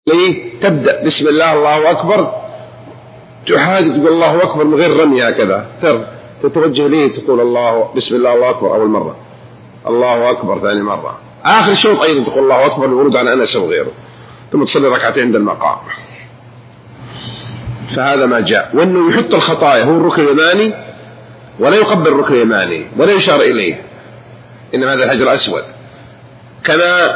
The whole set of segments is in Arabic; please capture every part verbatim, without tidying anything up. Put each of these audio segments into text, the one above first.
ليه تبدأ بسم الله الله أكبر، تحاذي تقول الله أكبر من غير رمي هكذا، تتوجه ليه تقول الله بسم الله الله أكبر أول مرة، الله أكبر ثاني مرة، آخر شوط أيضا تقول الله أكبر الورود عن أنس وغيره، ثم تصلي ركعتين عند المقام. فهذا ما جاء. وأنه يحط الخطايا هو الركن اليماني ولا يقبل الركن اليماني ولا يشار إليه، إنما هذا الحجر الأسود. كما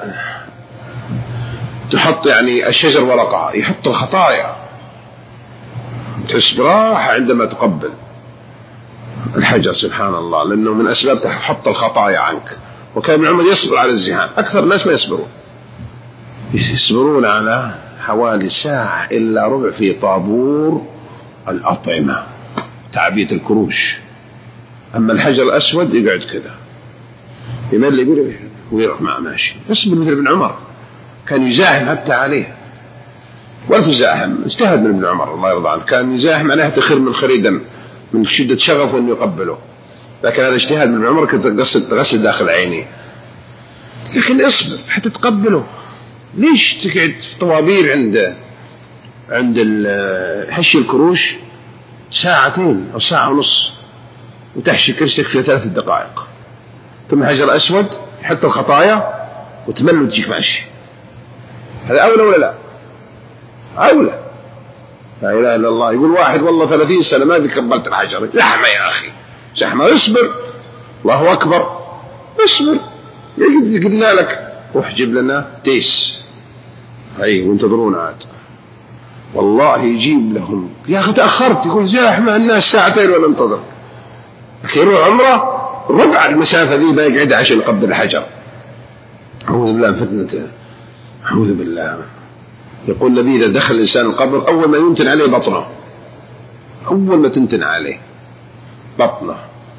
تحط يعني الشجر ورقة، يحط الخطايا، تحس براحة عندما تقبل الحجر سبحان الله، لأنه من أسباب تحط الخطايا عنك. وكان ابن عمر يصبر على الزحام، أكثر الناس ما يصبرون، يصبرون على حوالي ساعة إلا ربع في طابور الأطعمة تعبية الكروش. أما الحجر الأسود يقعد كذا يمل يقول ويروح معه ماشي، يصبر مثل ابن عمر، كان يزاحم حتى عليه ولا تزاحم، اجتهد من ابن عمر الله يرضى عنه، كان يزاحم عليه تخير من خريدا من شدة شغفه أنه يقبله، لكن هذا اجتهاد من ابن عمر كنت تغسل داخل عيني. لكن اصبر حتى تقبله، ليش تقعد في طوابير عند عند حشي الكروش ساعتين أو ساعة ونص وتحشي كرشك في ثلاث دقائق، ثم حجر أسود حتى الخطايا وتمل وتجيك ماشي. هذا أولى ولا لا؟ أولى. لا إله إلا الله. يقول واحد والله ثلاثين سنة ما ذي قبلت الحجر، زحمة يا أخي زحمة، اصبر الله أكبر اصبر، قلنا لك روح جيب لنا تيس أي وانتظرون عاد والله يجيب لهم. يا أخي تأخرت، يقول زحمة الناس ساعتين ولا انتظر، لكن يروح عمره ربع المسافة ذي بيقعد عشان يقبل الحجر. أعوذ بالله من فتنة، أعوذ بالله. يقول النبي إذا دخل الإنسان القبر أول ما ينتن عليه بطنه، أول ما تنتن عليه بطنه.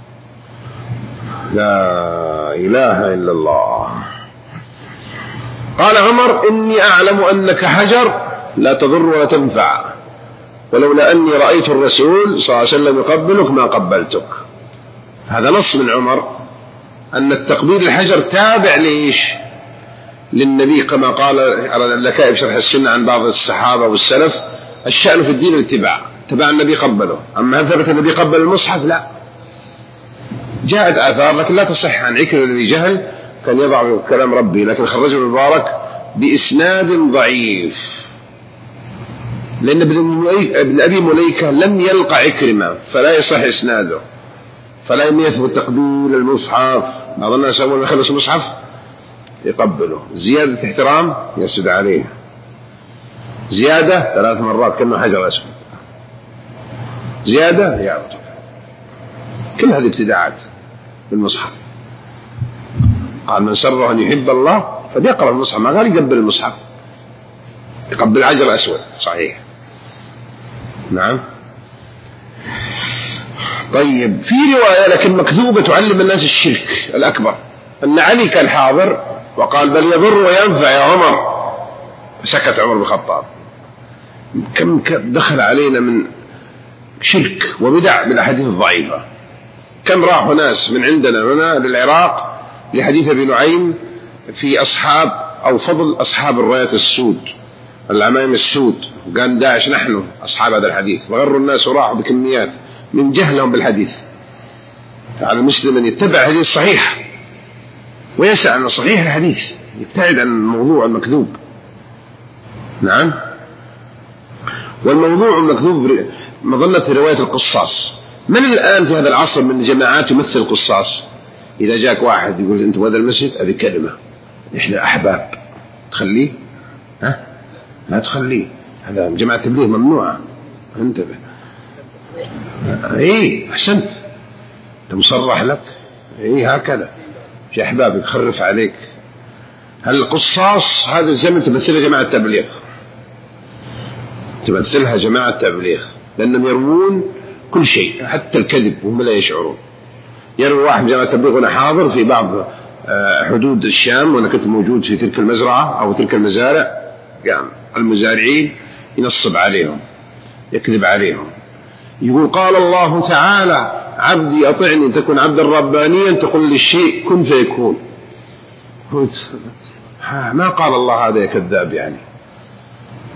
لا إله إلا الله. قال عمر إني أعلم أنك حجر لا تضر ولا تنفع، ولولا أني رأيت الرسول صلى الله عليه وسلم يقبلك ما قبلتك. هذا نص من عمر أن التقبيل الحجر تابع ليش للنبي، كما قال اللكائي في شرح السنة عن بعض الصحابة والسلف الشأن في الدين الاتباع، تبع النبي قبله. أما هل ثبت النبي قبل المصحف؟ لا، جاءت آثار لكن لا تصح عن عكرمة بن جهل كان يضع كلام ربي، لكن خرجه المبارك بإسناد ضعيف، لأن ابن أبي مليكة لم يلقى عكرمة فلا يصح إسناده، فلا يثبت تقبيل المصحف. بعض الناس أول ما يخلص المصحف يقبله، زيادة احترام يسجد عليه، زيادة ثلاث مرات كأنه حجر أسود، زيادة يعرض. كل هذه ابتداعات بالمصحف. قال من سره أن يحب الله فليقرأ المصحف، ما قال يقبل المصحف، يقبل حجر أسود صحيح. نعم. طيب في رواية لكن مكذوبة تعلم الناس الشرك الأكبر أن علي كان حاضر وقال بل يضر وينفع يا عمر، سكت عمر بن الخطاب. كم دخل علينا من شرك وبدع بالأحاديث الضعيفة، كم راحوا ناس من عندنا هنا للعراق لحديث ابي نعيم في أصحاب أو فضل أصحاب الرايات السود العمائم السود، وقال داعش نحن أصحاب هذا الحديث، وغروا الناس وراحوا بكميات من جهلهم بالحديث. فعلى المسلم أن يتبع الحديث الصحيح ويسعى عن صحيح الحديث، يبتعد عن الموضوع المكذوب. نعم. والموضوع المكذوب مظلة رواية القصاص. من الآن في هذا العصر من الجماعات يمثل القصاص؟ إذا جاك واحد يقول أنت بهذا المسجد هذه كلمة إحنا أحباب، تخليه؟ ها؟ لا تخليه، هذا جماعة تبليغ ممنوعة، انتبه. إيه أحسنت، أنت مصرح لك إيه هكذا في أحبابك خرف عليك. هل القصاص هذا الزمن تمثلها جماعة تبليغ، تمثلها جماعة تبليغ، لأنهم يروون كل شيء حتى الكذب وهم لا يشعرون. يروي واحد جماعة تبليغ وأنا حاضر في بعض حدود الشام وأنا كنت موجود في تلك المزرعة أو تلك المزارع، يعني المزارعين ينصب عليهم يكذب عليهم، يقول قال الله تعالى عبدي أطعني تكون عبدا ربانيا تقول للشيء كن فيكون. ما قال الله هذا يا كذاب يعني،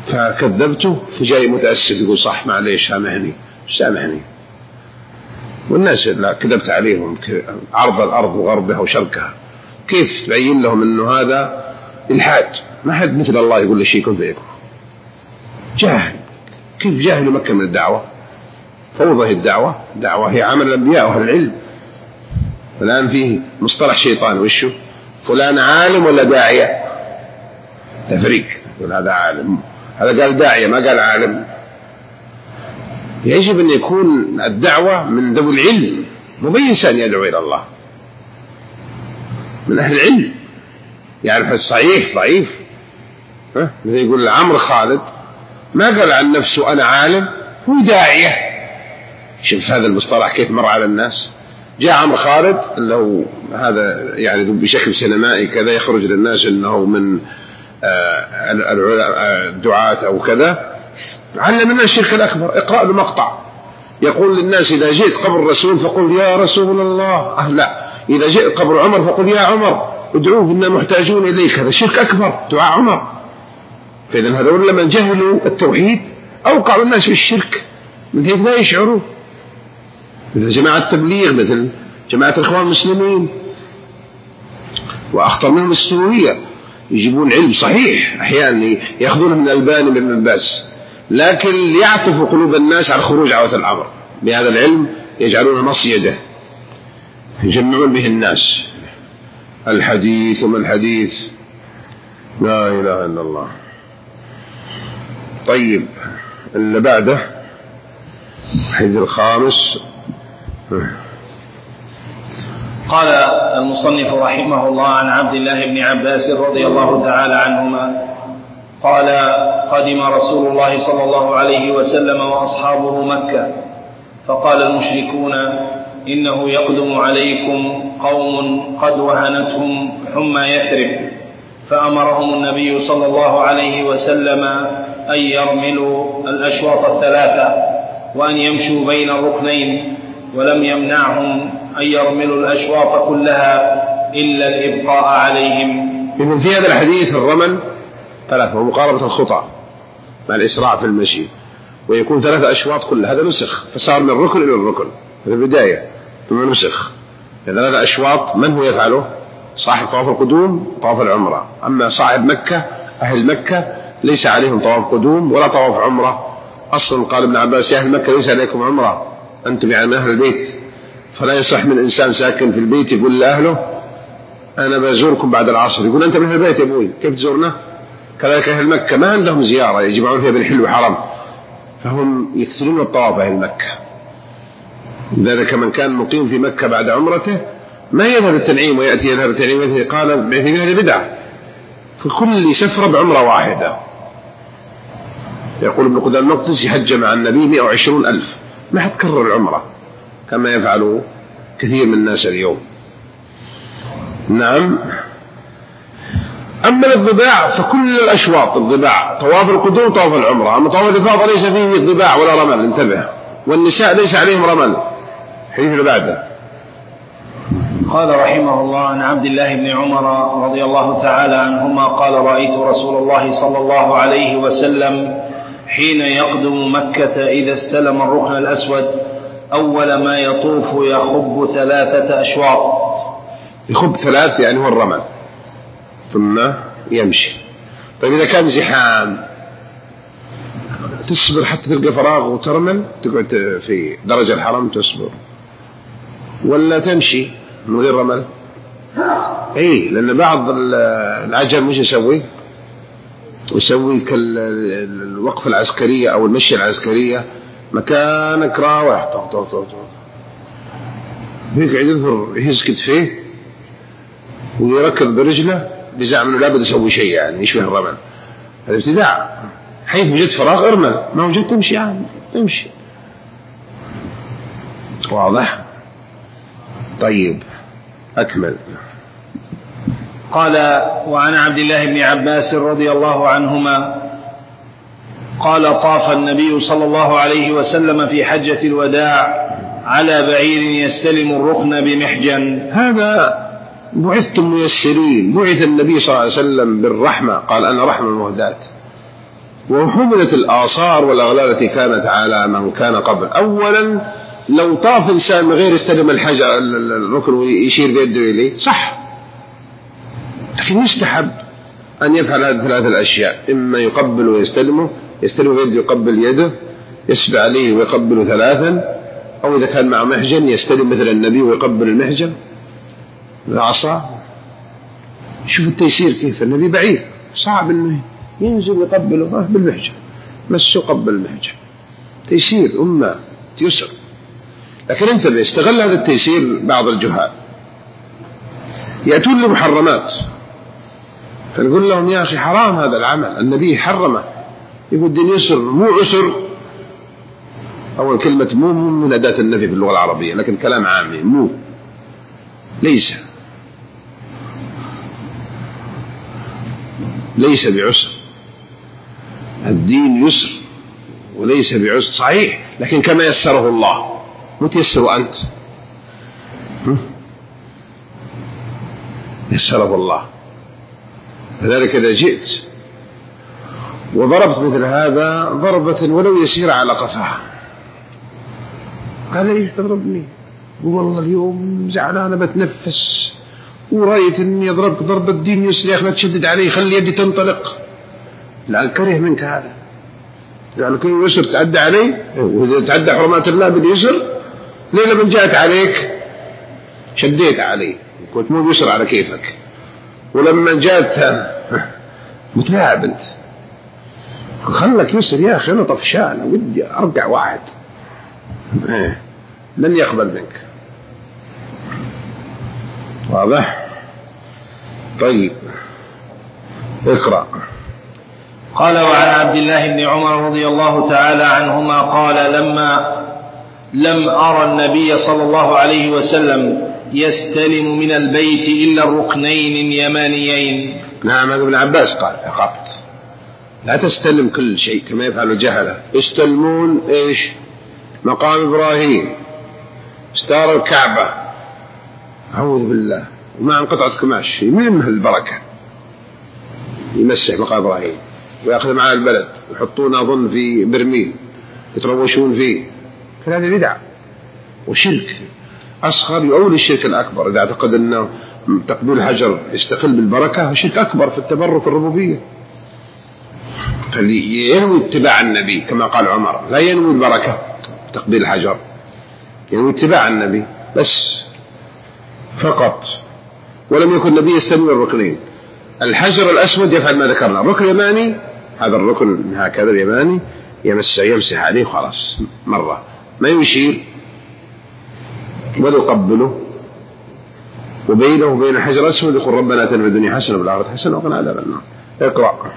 فكذبته، فجاي متأسف يقول صح معليش سامحني سامحني، والناس لا كذبت عليهم عرض الأرض وغربها وشرقها. كيف تبين لهم أنه هذا إلحاد؟ ما حد مثل الله يقول له شيء كن فيكون. جاهل، كيف جاهل مكة من الدعوة؟ فوضى الدعوة، الدعوة هي عمل الأنبياء وأهل العلم. الآن فيه مصطلح شيطان، وشه فلان عالم ولا داعية؟ تفريق، يقول هذا عالم، هذا قال داعية ما قال عالم. يجب أن يكون الدعوة من ذوي العلم، مو أي إنسان يدعو إلى الله، من أهل العلم يعرف الصحيح ضعيف. ها يقول عمرو خالد ما قال عن نفسه أنا عالم، هو داعية. شوف هذا المصطلح كيف مر على الناس. جاء عمرو خالد لو هذا يعني بشكل سينمائي كذا يخرج للناس أنه من الدعاة أو كذا، علم الناس الشرك الأكبر. اقرأ له مقطع يقول للناس إذا جئت قبر الرسول فقل يا رسول الله، أه لا، إذا جئت قبر عمر فقل يا عمر ادعوه إنا محتاجون إليك. هذا شرك أكبر دعاء عمر. فإذا هذول لما جهلوا التوحيد أوقعوا الناس في الشرك من هيك لا يشعروا، مثل جماعة التبليغ، مثل جماعة الإخوان المسلمين، وأخطر منهم السورية. يجيبون علم صحيح أحيانا يأخذونه من الألباني من ابن باز، لكن ليعطفوا قلوب الناس على خروج عوث الأمر بهذا العلم يجعلونه مصيدة يجمعون به الناس. الحديث وما الحديث، لا إله إلا الله. طيب اللي بعده الحديث الخامس. قال المصنف رحمه الله عن عبد الله بن عباس رضي الله تعالى عنهما قال قدم رسول الله صلى الله عليه وسلم وأصحابه مكة، فقال المشركون إنه يقدم عليكم قوم قد وهنتهم حمى يثرب، فأمرهم النبي صلى الله عليه وسلم أن يرملوا الأشواط الثلاثة وأن يمشوا بين الركنين، ولم يمنعهم أن يرملوا الأشواط كلها إلا الإبقاء عليهم. إذن في هذا الحديث الرمل ثلاثة ومقاربة الخطى مع الإسراع في المشي، ويكون ثلاثة أشواط كلها. هذا نسخ، فصار من الركن إلى الركن في البداية ثم نسخ. ثلاثة أشواط من هو يفعله؟ صاحب طواف القدوم طواف العمرة. أما صاحب مكة أهل مكة ليس عليهم طواف قدوم ولا طواف عمرة أصلا. قال ابن عباس يا أهل مكة ليس عليكم عمرة، أنتم يعني أهل البيت. فلا يصح من إنسان ساكن في البيت يقول لأهله أنا بزوركم بعد العصر، يقول أنت من أهل البيت يا أبوي كيف تزورنا؟ كذلك أهل مكة ما عندهم زيارة يجمعون فيها بالحل وحرم، فهم يكثرون الطواف أهل مكة. لذلك من كان مقيم في مكة بعد عمرته ما يذهب التنعيم ويأتي يذهب التنعيم ويأتي قال بعثين هذه بدعة، فكل سفرة بعمرة واحدة. يقول ابن قدامة المقدسي حج مع النبي مئة وعشرون ألف، ما حتكرر العمرة كما يفعل كثير من الناس اليوم. نعم. أما الضباع فكل الأشواط الضباع، طواف القدوم طواف العمرة. أما طواف الإفاضة ليس فيه ضباع ولا رمل، انتبه. والنساء ليس عليهم رمل. حديث بعده. قال رحمه الله عن عبد الله بن عمر رضي الله تعالى عنهما قال رأيت رسول الله صلى الله عليه وسلم حين يقدم مكة إذا استلم الركن الأسود أول ما يطوف يخب ثلاثة أشواط. يخب ثلاث يعني هو الرمل ثم يمشي. طيب إذا كان زحام تصبر حتى تلقى فراغ وترمل، تقعد في درج الحرم تصبر، ولا تمشي من غير رمل؟ اي لأن بعض العجل مش يسوي يسوي كالوقفة العسكرية أو المشي العسكرية، مكانك راوح طو طو طو طو بيقعد يظهر يهز كتفيه ويركض برجله بزعم انه لابد يسوي شيء يعني يشبه الرمل. هذا ابتداع. حيث وجدت فراغ ارمل، ما وجدت تمشي يعني امشي. واضح؟ طيب أكمل. قال وعن عبد الله بن عباس رضي الله عنهما قال طاف النبي صلى الله عليه وسلم في حجة الوداع على بعير يستلم الركن بمحجن. هذا بعثتم ميسرين، بعث النبي صلى الله عليه وسلم بالرحمة، قال أنا رحمة مهداة، وحملت الآثار والأغلال التي كانت على من كان قبل. أولا لو طاف إنسان من غير يستلم الحجر الركن ويشير بيده إليه صح، لكن يستحب أن يفعل هذه ثلاثة الأشياء: إما يقبل ويستلمه، يستلم بيده يقبل يده، يسجد عليه ويقبل ثلاثا، أو إذا كان مع محجن يستلم مثل النبي ويقبل المحجن العصا. شوف التيسير كيف، النبي بعيد صعب أنه ينزل ويقبله بالمحجن، مسه قبل المحجن، تيسير أمة يسر. لكن انتبه، استغل هذا التيسير بعض الجهال يأتون لمحرمات، فنقول لهم يا أخي حرام هذا العمل، النبي حرمه، يقول الدين يسر مو عسر. أول كلمة مو من أداة النفي في اللغة العربية، لكن كلام عامي، مو ليس ليس بعسر، الدين يسر وليس بعسر صحيح، لكن كما يسره الله، مو تيسر أنت، يسره الله. لذلك إذا جئت وضربت مثل هذا ضربة ولو يسير على قفاه، قال ليش تضربني؟ قل والله اليوم زعلان بتنفس ورأيت أني أضربك ضربة دين يسر، يا أخي لا تشدد علي، خلي يدي تنطلق. لا كره منك هذا، يعني كل يسر تعدى علي، وإذا تعدى حرمات الله باليسر ليه لما جاءت عليك شديت علي، كنت مو بيسر على كيفك، ولما جاءت متلاعب أنت، خلك يسر يا أخي، أنا طفشان ودي أرجع واحد، لن يقبل منك. واضح؟ طيب اقرأ. قال وعن عبد الله بن عمر رضي الله تعالى عنهما قال لما لم أرى النبي صلى الله عليه وسلم يستلم من البيت إلا الركنين اليمانيين. نعم، هذا ابن عباس قال عقبت لا تستلم كل شيء كما يفعل الجهلة، يستلمون إيش؟ مقام إبراهيم، ستار الكعبة، أعوذ بالله، ومع قطعة قماش يمنه البركة، يمسح مقام إبراهيم ويأخذ معاه البلد ويحطون أظن في برميل يتروشون فيه، هذا بدعة وشرك أصغر يؤول الشرك الأكبر. إذا اعتقد أنه تقبيل الحجر يستقل بالبركة، شرك أكبر في التبرك الربوبية. فلينوي اتباع النبي كما قال عمر، لا ينوي البركة تقبيل الحجر، ينوي اتباع النبي بس فقط. ولم يكن النبي يستلم الركنين. الحجر الأسود يفعل ما ذكرنا، الركن اليماني هذا الركن هكذا اليماني يمسح يمسح عليه خلاص مرة، ما يشير ولا يقبله، وبينه وبين الحجر الأسود يقول ربنا آتنا في الدنيا حسنة وفي الآخرة حسنة وقنا عذاب النار. اقرأ.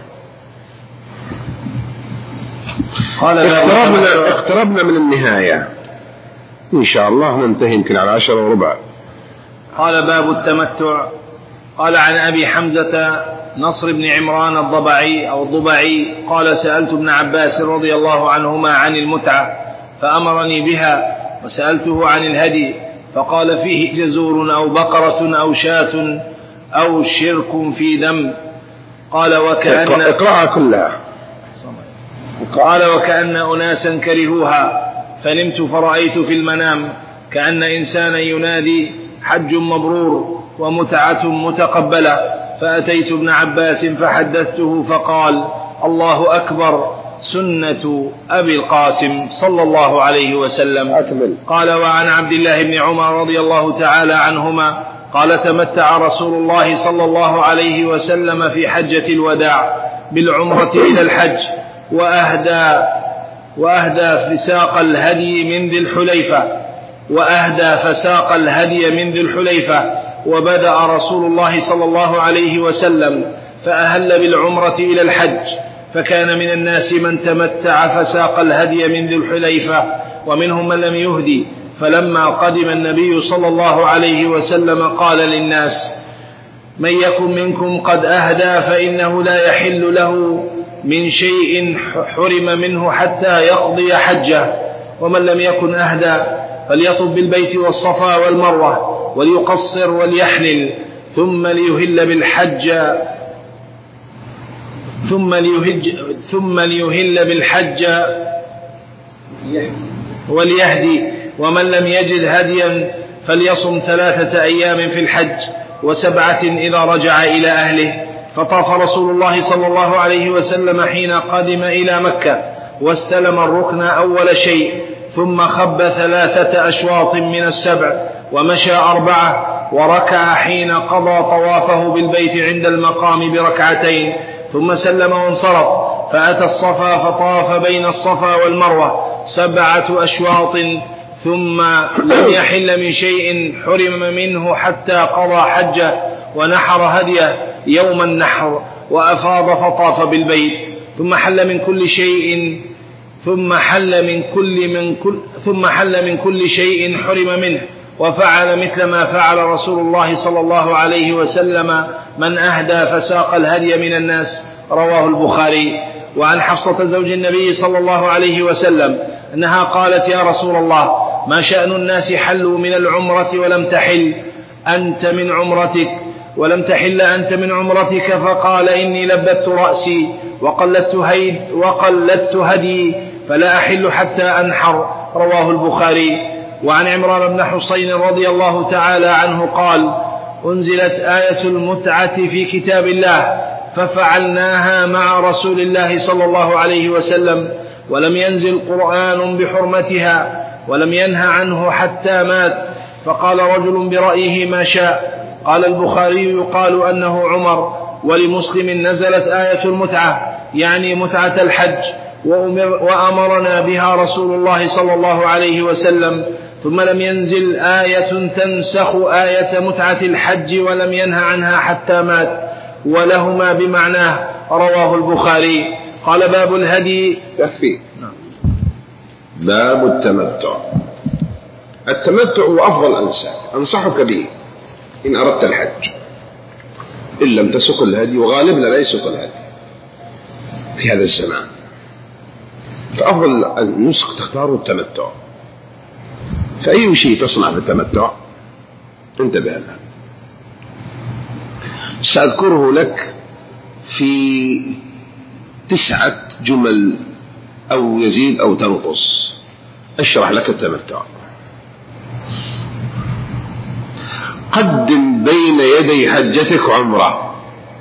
قال اقتربنا, اقتربنا من النهاية إن شاء الله، ننتهي يمكن على عشرة وربع. قال باب التمتع. قال عن أبي حمزة نصر بن عمران الضبعي أو الضبعي قال سألت ابن عباس رضي الله عنهما عن المتعة فأمرني بها، وسألته عن الهدي فقال فيه جزور أو بقرة أو شاة أو شرك في دم. قال وكأن اقرأها كلها. قال وكأن أناسا كرهوها، فنمت فرأيت في المنام كأن إنسانا ينادي حج مبرور ومتعة متقبلة، فأتيت ابن عباس فحدثته فقال الله أكبر، سنة أبي القاسم صلى الله عليه وسلم. أكمل. قال وعن عبد الله بن عمر رضي الله تعالى عنهما قال تمتع رسول الله صلى الله عليه وسلم في حجة الوداع بالعمرة إلى الحج، وأهدى وأهدى فساق الهدي من ذي الحليفة وأهدى فساق الهدي من ذي الحليفة وبدأ رسول الله صلى الله عليه وسلم فأهل بالعمرة إلى الحج، فكان من الناس من تمتع فساق الهدي من ذي الحليفة ومنهم من لم يهدي. فلما قدم النبي صلى الله عليه وسلم قال للناس من يكن منكم قد أهدى فإنه لا يحل له من شيء حرم منه حتى يقضي حجه، ومن لم يكن أهدى فليطب بالبيت والصفا والمروة وليقصر وليحلل ثم ليهل بالحج ثم ليهج ثم ليهل بالحج وليهدي، ومن لم يجد هديا فليصم ثلاثة أيام في الحج وسبعة إذا رجع إلى أهله. فطاف رسول الله صلى الله عليه وسلم حين قدم إلى مكة واستلم الركن أول شيء، ثم خب ثلاثة أشواط من السبع ومشى أربعة، وركع حين قضى طوافه بالبيت عند المقام بركعتين، ثم سلم وانصرف، فأتى الصفا فطاف بين الصفا والمروة سبعة أشواط، ثم لم يحل من شيء حرم منه حتى قضى حجه ونحر هديه يوم النحر وأفاض فطاف بالبيت، ثم حل من كل شيء ثم حل من كل من كل ثم حل من كل شيء حرم منه، وفعل مثل ما فعل رسول الله صلى الله عليه وسلم من أهدى فساق الهدي من الناس. رواه البخاري. وعن حفصة زوج النبي صلى الله عليه وسلم أنها قالت: يا رسول الله، ما شأن الناس حلوا من العمرة ولم تحل أنت من عمرتك ولم تحل أنت من عمرتك؟ فقال: إني لبت رأسي وقلدت, هيد وقلدت هدي فلا أحل حتى أنحر. رواه البخاري. وعن عمران بن حصين رضي الله تعالى عنه قال: أنزلت آية المتعة في كتاب الله ففعلناها مع رسول الله صلى الله عليه وسلم، ولم ينزل قرآن بحرمتها ولم ينه عنه حتى مات. فقال رجل برأيه ما شاء. قال البخاري: يقال أنه عمر. ولمسلم: نزلت آية المتعة يعني متعة الحج، وأمرنا بها رسول الله صلى الله عليه وسلم، ثم لم ينزل آية تنسخ آية متعة الحج ولم ينه عنها حتى مات، ولهما بمعناه. رواه البخاري. قال: باب الهدي. يكفي. باب التمتع. التمتع هو أفضل أنساك، أنصحك به إن أردت الحج، إن لم تسق الهدي، وغالبنا لا يسق الهدي في هذا الزمان، فأفضل النسك تختاره التمتع. فأي شيء تصنع في التمتع انتبه له. سأذكره لك في تسعة جمل أو يزيد أو تنقص. أشرح لك التمتع. قدم بين يدي حجتك عمرة،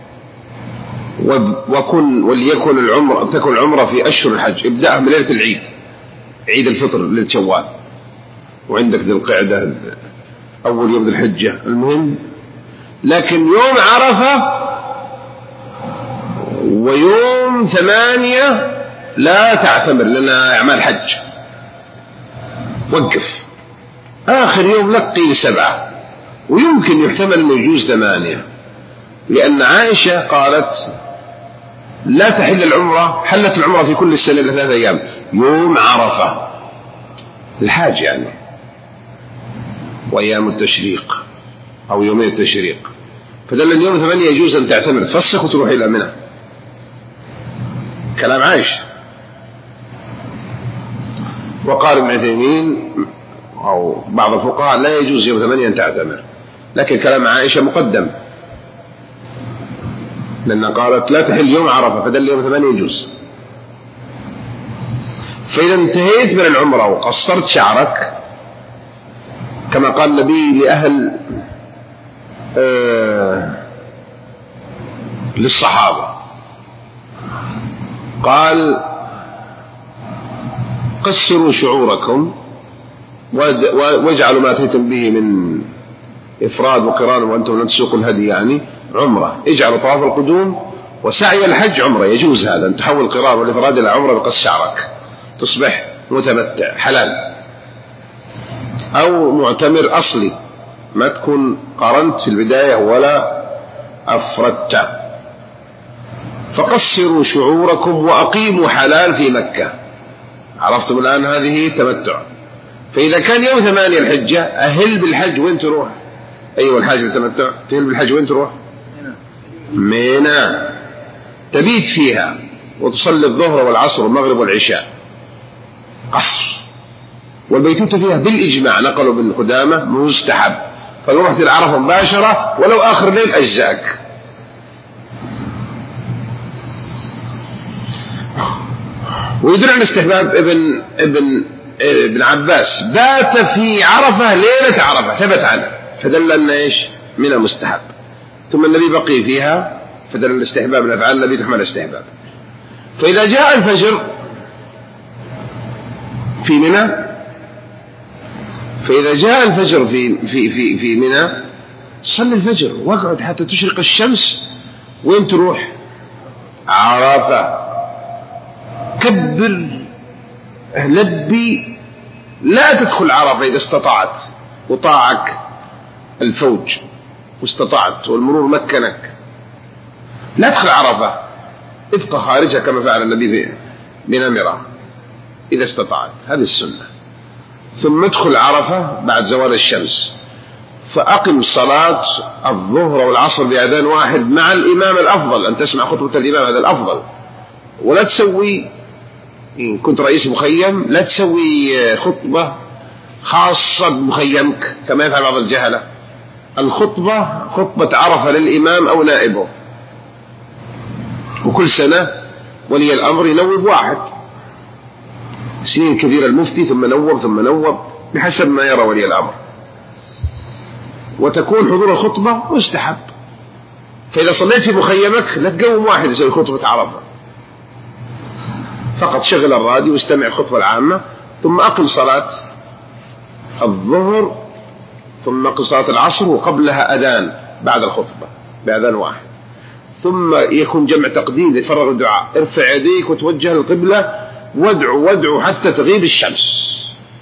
وكن وليكن العمرة تكن العمرة في أشهر الحج. ابدأها من ليلة العيد، عيد الفطر ليلة شوال، وعندك ذي القعدة أول يوم ذي الحجة، المهم. لكن يوم عرفة ويوم ثمانية لا تعتمر لنا أعمال حج، وقف. آخر يوم لك قيل سبعة، ويمكن يحتمل أنه يجوز ثمانية، لأن عائشة قالت: لا تحل العمرة، حلت العمرة في كل السنة لثلاثة أيام، يوم عرفة الحاج يعني، وأيام التشريق أو يومين التشريق، فدل أن يوم ثمانية يجوز أن تعتمر، فسخ وتروح إلى منى. كلام عائشة. وقال ابن عثيمين أو بعض الفقهاء: لا يجوز يوم ثمانية أن تعتمر، لكن كلام عائشة مقدم، لأنها قالت لا تحل يوم عرفة، فدل يوم ثمانية يجوز. فإذا انتهيت من العمرة وقصرت شعرك، كما قال النبي لأهل آه للصحابة، قال: قصروا شعوركم واجعلوا ما أتيتم به من إفراد وقران وأنتم لم تسوقوا الهدي، يعني عمرة، اجعلوا طواف القدوم وسعي الحج عمرة. يجوز هذا، أن تحول القران والإفراد إلى عمرة بقص شعرك، تصبح متمتع حلال، أو معتمر أصلي، ما تكون قارنت في البداية ولا أفردت. فقصروا شعوركم وأقيموا حلال في مكة. عرفتم الآن هذه تمتع. فإذا كان يوم ثمانية الحجة أهل بالحج، وين تروح؟ أيوة الحاج بالتمتع، تهل بالحج وين تروح؟ منى، تبيت فيها وتصلي الظهر والعصر والمغرب والعشاء قصر، والبيتوتة فيها بالإجماع نقلوا بن قدامة مستحب، فلو رحت العرفة مباشرة ولو آخر ليل أجزاك. ويدل على استحباب ابن ابن ابن عباس بات في عرفة ليلة عرفة ثبت عنه فدل أن إيش من المستحب، ثم النبي بقي فيها فدل الاستحباب الأفعال النبي تحمل استحباب. فإذا جاء الفجر في منى فإذا جاء الفجر في في في في منى صلي الفجر واقعد حتى تشرق الشمس. وين تروح؟ عرفة. كبر لبي، لا تدخل عرفة إذا استطعت وطاعك الفوج واستطعت والمرور مكنك، لا تدخل عرفة، ابقى خارجها كما فعل النبي في بنمرة إذا استطعت، هذه السنة. ثم ادخل عرفة بعد زوال الشمس، فأقم صلاة الظهر والعصر بأذان واحد مع الإمام. الأفضل أن تسمع خطبة الإمام، هذا الأفضل. ولا تسوي إن كنت رئيس مخيم لا تسوي خطبة خاصة بمخيمك كما يفعل بعض الجهلة. الخطبة خطبة عرفة للإمام أو نائبه، وكل سنة ولي الأمر ينوب واحد، سنين كثيرة المفتي ثم نوب ثم نوب بحسب ما يرى ولي الأمر، وتكون حضور الخطبة مستحب. فإذا صليت في مخيمك لا تقوم واحد يسوي خطبة عرفة، فقط شغل الراديو واستمع الخطبة العامة، ثم أقم صلاة الظهر، ثم أقم صلاة العصر وقبلها أذان بعد الخطبة بأذان واحد، ثم يكون جمع تقديم يفرغ الدعاء. ارفع يديك وتوجه القبلة وادعو وادعو حتى تغيب الشمس،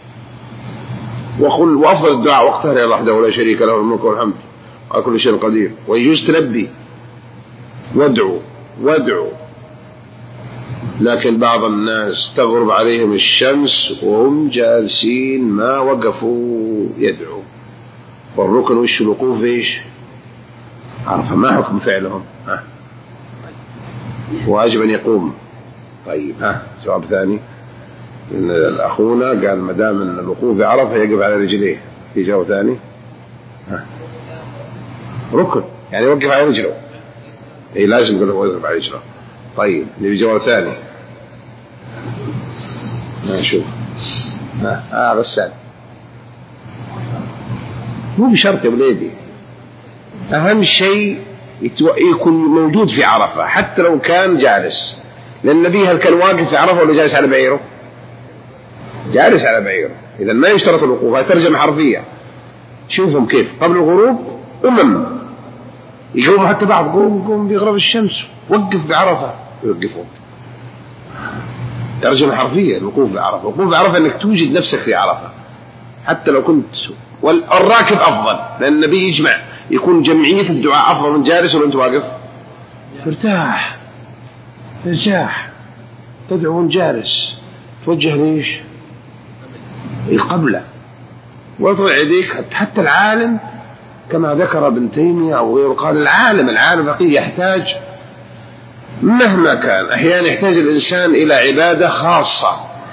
وقل وأفضل الدعاء وقتها لا وحده لا شريك له الملك والحمد على كل شيء قدير. ويجوز تلبي وادعو وادعو. لكن بعض الناس تغرب عليهم الشمس وهم جالسين ما وقفوا يدعو، والركن وش الوقوف ايش عرفة، ما حكم فعلهم؟ ها واجب أن يقوم. طيب ها جواب ثاني، إن أخونا قال ما دام أن الوقوف بعرفة يقف على رجليه. في جواب ثاني ها ركن يعني يوقف على رجله، اي لازم يقول يوقف على رجله. طيب نبي جواب ثاني. ما نشوف ها اه غسان مو بشرط يا وليدي، أهم شيء يكون موجود في عرفة حتى لو كان جالس، لأن النبي هل كان واقف في عرفة ولا جالس على بعيره؟ جالس على بعيره، إذا ما يشترط الوقوف. هذه ترجمة حرفية. شوفهم كيف قبل الغروب أمم يقوموا حتى بعض قوم قوم بيغرب الشمس وقف بعرفة يوقفون. ترجمة حرفية الوقوف بعرفة. الوقوف بعرفة أنك توجد نفسك في عرفة حتى لو كنت، والراكب أفضل لأن النبي يجمع يكون جمعية الدعاء أفضل من جالس ولا أنت واقف. ارتاح ارتاح تدعو من جالس، توجه ليش القبلة وارفع يديك. حتى العالم كما ذكر ابن تيمية أو غيره قال العالم العالم فقيه يحتاج مهما كان أحيانا يحتاج الإنسان إلى عبادة خاصة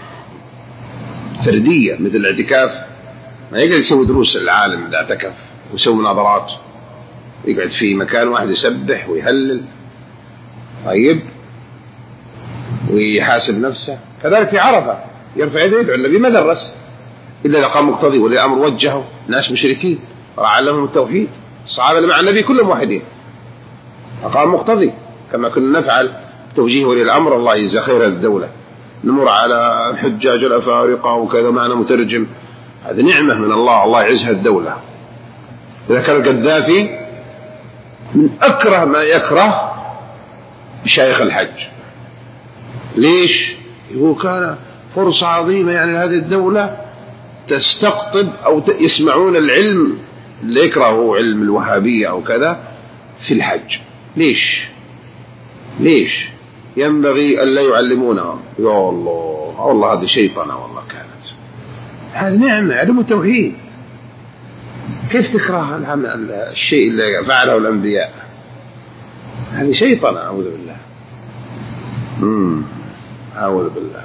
فردية مثل الاعتكاف. ما يقعد يسوي دروس العالم إذا اعتكف ويسوي مناظرات، يقعد في مكان واحد يسبح ويهلل طيب ويحاسب نفسه. كذلك في عرفة يرفع يديه يدعو. النبي ما درس إلا إذا قام مقتضي ولي أمر وجهه ناس مشركين وعلمهم التوحيد. الصحابة اللي مع النبي كلهم موحدين فقام مقتضي كما كنا نفعل توجيه ولي الأمر. الله يجزاه خير الدولة، نمر على الحجاج الأفارقة وكذا معنا مترجم، هذه نعمة من الله، الله يعزها الدولة. إذا كان القذافي من أكره ما يكره بشيخ الحج. ليش؟ يقول كان فرصة عظيمة يعني هذه الدولة تستقطب أو يسمعون العلم اللي يكرهه علم الوهابية أو كذا في الحج. ليش؟ ليش؟ ينبغي أن لا يعلمونهم. يا الله والله هذه شيطانة والله كانت. هذه نعمة علم التوحيد. كيف تكره الشيء اللي فعله الأنبياء؟ هذه شيطانة أعوذ بالله. امم أعوذ بالله.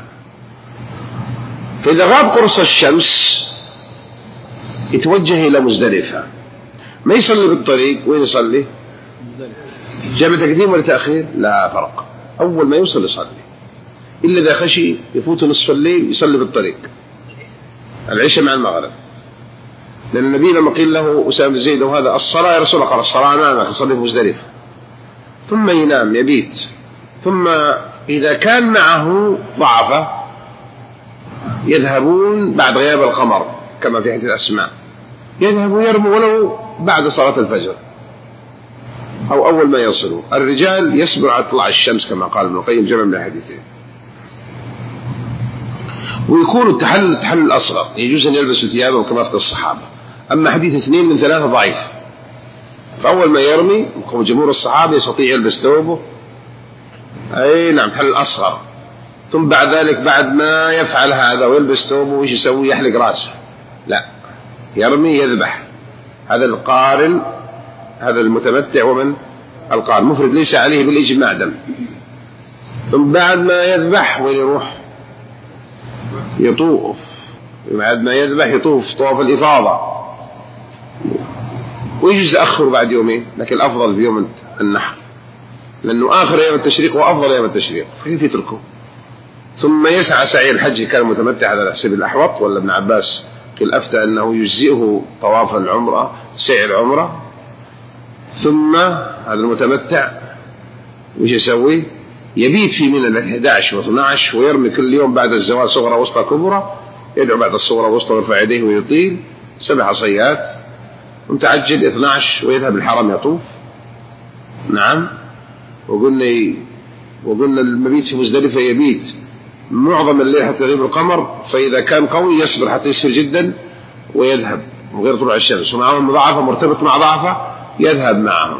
فإذا غاب قرص الشمس يتوجه إلى مزدلفة، ما يصلي بالطريق. وين يصلي؟ جمع تقديم ولا تأخير؟ لا فرق. أول ما يوصل يصلي، إلا إذا خشي يفوت نصف الليل يصلي في الطريق العشاء مع المغرب، لأن النبي لما قيل له أسامة بن زيد وهذا الصلاة يا رسول الله، قال الصلاة أمامك يصلي في مزدلفة، ثم ينام يبيت، ثم إذا كان معه ضعفة يذهبون بعد غياب القمر كما في حديث أسماء، يذهبوا يرموا ولو بعد صلاة الفجر أو أول ما يصلوا. الرجال يصبر على طلوع الشمس كما قال ابن القيم جمع من الحديثين. ويكون التحلل التحلل الأصغر، يجوز أن يلبسوا ثيابه كما في الصحابة. أما حديث اثنين من ثلاثة ضعيف، فأول ما يرمي جمهور الصحابة يستطيع يلبس ثوبه، أي نعم تحلل الأصغر، ثم بعد ذلك بعد ما يفعل هذا ويلبس ثوبه وش يسوي؟ يحلق رأسه؟ لا، يرمي يذبح. هذا القارن، هذا المتمتع ومن القارن مفرد ليس عليه بالإجماع دم. ثم بعد ما يذبح وين يروح؟ يطوف. بعد ما يذبح يطوف طواف الإفاضة، ويجوز أخر بعد يومين، لكن الأفضل في يوم النحر لأنه آخر يوم التشريق وأفضل يوم التشريق، فكيف يتركه؟ ثم يسعى سعي الحج كان متمتع على حسب الأحوط، ولا ابن عباس قيل أفتى أنه يجزئه طواف العمرة سعي العمرة. ثم هذا المتمتع وش يسوي؟ يبيت في من الأحد عشر واثنى عشر ويرمي كل يوم بعد الزوال صغرى وسطى كبرى، يدعو بعد الصغرى وسطى ويرفع يديه ويطيل سبع عصيات، ومتعجل اثنى عشر ويذهب الحرم يطوف. نعم. وقلنا ي... وقلنا المبيت في مزدلفة يبيت معظم الليل حتى يغيب القمر، فإذا كان قوي يصبر حتى يسفر جدا ويذهب من غير طلوع الشمس، ومعهم مضاعفة مرتبط مع ضعفة يذهب معهم.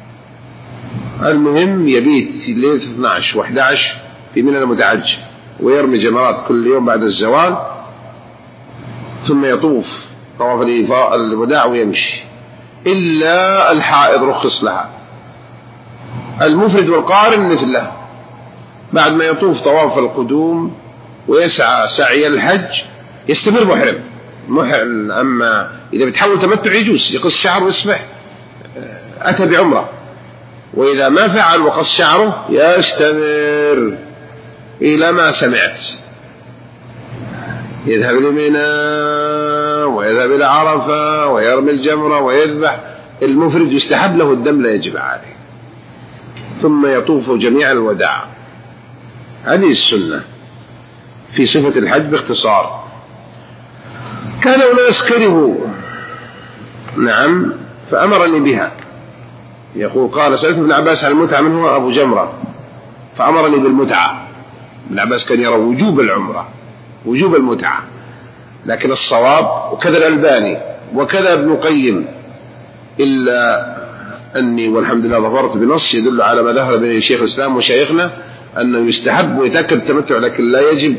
المهم يبيت في الليل اثنى عشر وأحد عشر في منى المتعجل، ويرمي جمرات كل يوم بعد الزوال، ثم يطوف طواف الوداع ويمشي. إلا الحائض رخص لها. المفرد والقارن مثله، بعد ما يطوف طواف القدوم ويسعى سعي الحج يستمر محرم محرم. أما إذا بتحول تمتع يجوز يقص شعره ويصبح أتى بعمرة، وإذا ما فعل وقص شعره يستمر إلى ما سمعت، يذهب لمنى ويذهب إلى عرفة ويرمي الجمرة ويذبح. المفرد يستحب له الدم لا يجب عليه، ثم يطوف جميع الوداع. هذه السنة في صفة الحج باختصار. كان أناس كرهوا نعم فأمرني بها. يقول قال سألت ابن عباس عن المتعة من هو أبو جمرة فأمرني بالمتعة. ابن عباس كان يرى وجوب العمرة وجوب المتعة، لكن الصواب وكذا الألباني وكذا ابن قيم، إلا أني والحمد لله ظفرت بنص يدل على ما ذهب بين شيخ الإسلام وشيخنا أنه يستحب ويتأكد التمتع لكن لا يجب،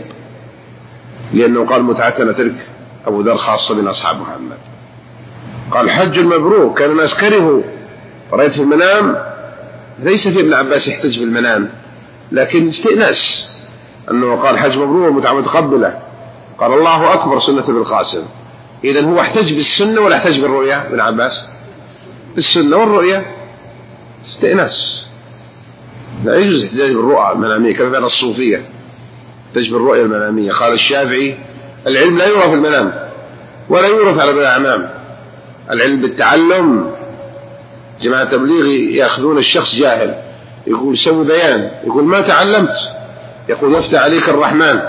لأنه قال متعتنا ترك أبو ذر خاصة من أصحاب محمد. قال حج المبرور كان الناس كرهوا فرأيت في المنام، ليس في ابن عباس يحتج في المنام لكن استئناس أنه قال حج مبرور متعة متقبلة. قال الله أكبر سنة بالقاسم. إذن هو احتج بالسنة ولا احتج بالرؤية ابن عباس؟ بالسنة والرؤية استئناس، لا يجوز احتجاج بالرؤى المنامية كما فعل الصوفية احتج بالرؤية المنامية. قال الشافعي العلم لا يورى في المنام ولا يورث على بالأعمام، العلم بالتعلم. جماعة تبليغي يأخذون الشخص جاهل يقول سوي بيان، يقول ما تعلمت، يقول يفتح عليك الرحمن.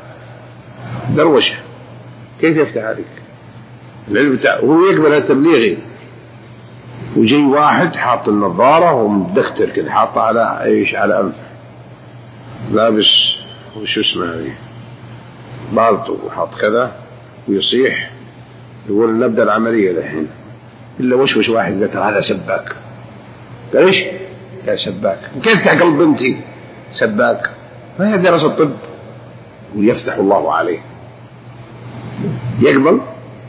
دروشة، كيف يفتح عليك العلم بتاعه؟ وهو يقبل التبليغي، وجي واحد حاط النظارة ومدكتر كده حاطه على ايش على أنف، لابس وش اسمه هذه بالطو وحاط كذا ويصيح يقول نبدأ العملية الحين. إلا وشوش واحد قال هذا سباك. قال إيش؟ قال سباك. كيف تعقل بنتي؟ سباك. ما هي درس الطب ويفتح الله عليه. يقبل؟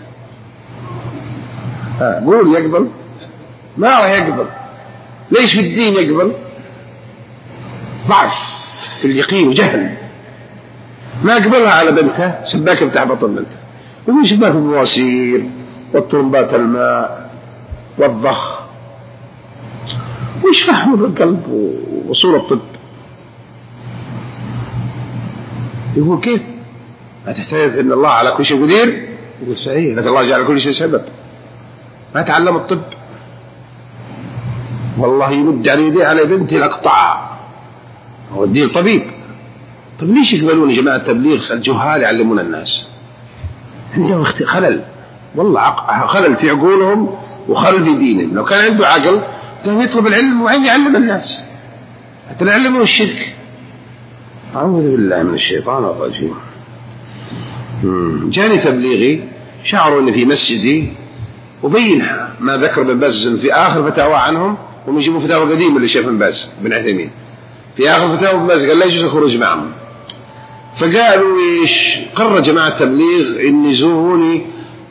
ها قول يقبل؟ ما راح يقبل. ليش في الدين يقبل؟ ضعف في اليقين وجهل. ما قبلها على بنتها سباك بتاع بطن بنتها. ومن شباك المواسير والطرمبات الماء والضخ، وش فهمه بالقلب وصول الطب؟ يقول كيف ما تحتاج أن الله على كل شيء قدير؟ يقول صحيح، لكن الله جعل كل شيء سبب. ما تعلم الطب والله يمد على يديه على بنتي لأقطعها أوديه الطبيب. طب ليش يقبلون يا جماعة التبليغ الجهال يعلمون الناس؟ عندهم خلل والله، خلل في عقولهم وخلل في دينهم. لو كان عنده عقل كان يطلب العلم وعين يعلم الناس حتى لا يعلمون الشرك. أعوذ بالله من الشيطان الرجيم. جاني تبليغي شعروا أن في مسجدي وبين ما ذكر بن باز في آخر فتاوى عنهم، هم يجيبوا فتاوى قديمة اللي شاف بن باز بن عثيمين. في آخر فتاوى بن باز قال لا يجوز الخروج معهم، فقالوا إيش قرر جماعة التبليغ إن يزوروني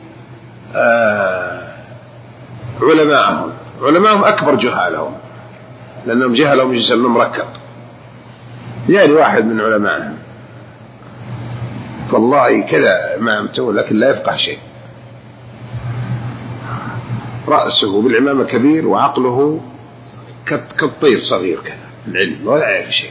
آه علماءهم. علماءهم أكبر جهالهم لأنهم جهلهم جسم مركب. جاني واحد من علمائهم والله كذا ما أمته لكن لا يفقه شيء، رأسه بالعمامة كبير وعقله كالطير صغير كذا، العلم ولا يعرف شيء.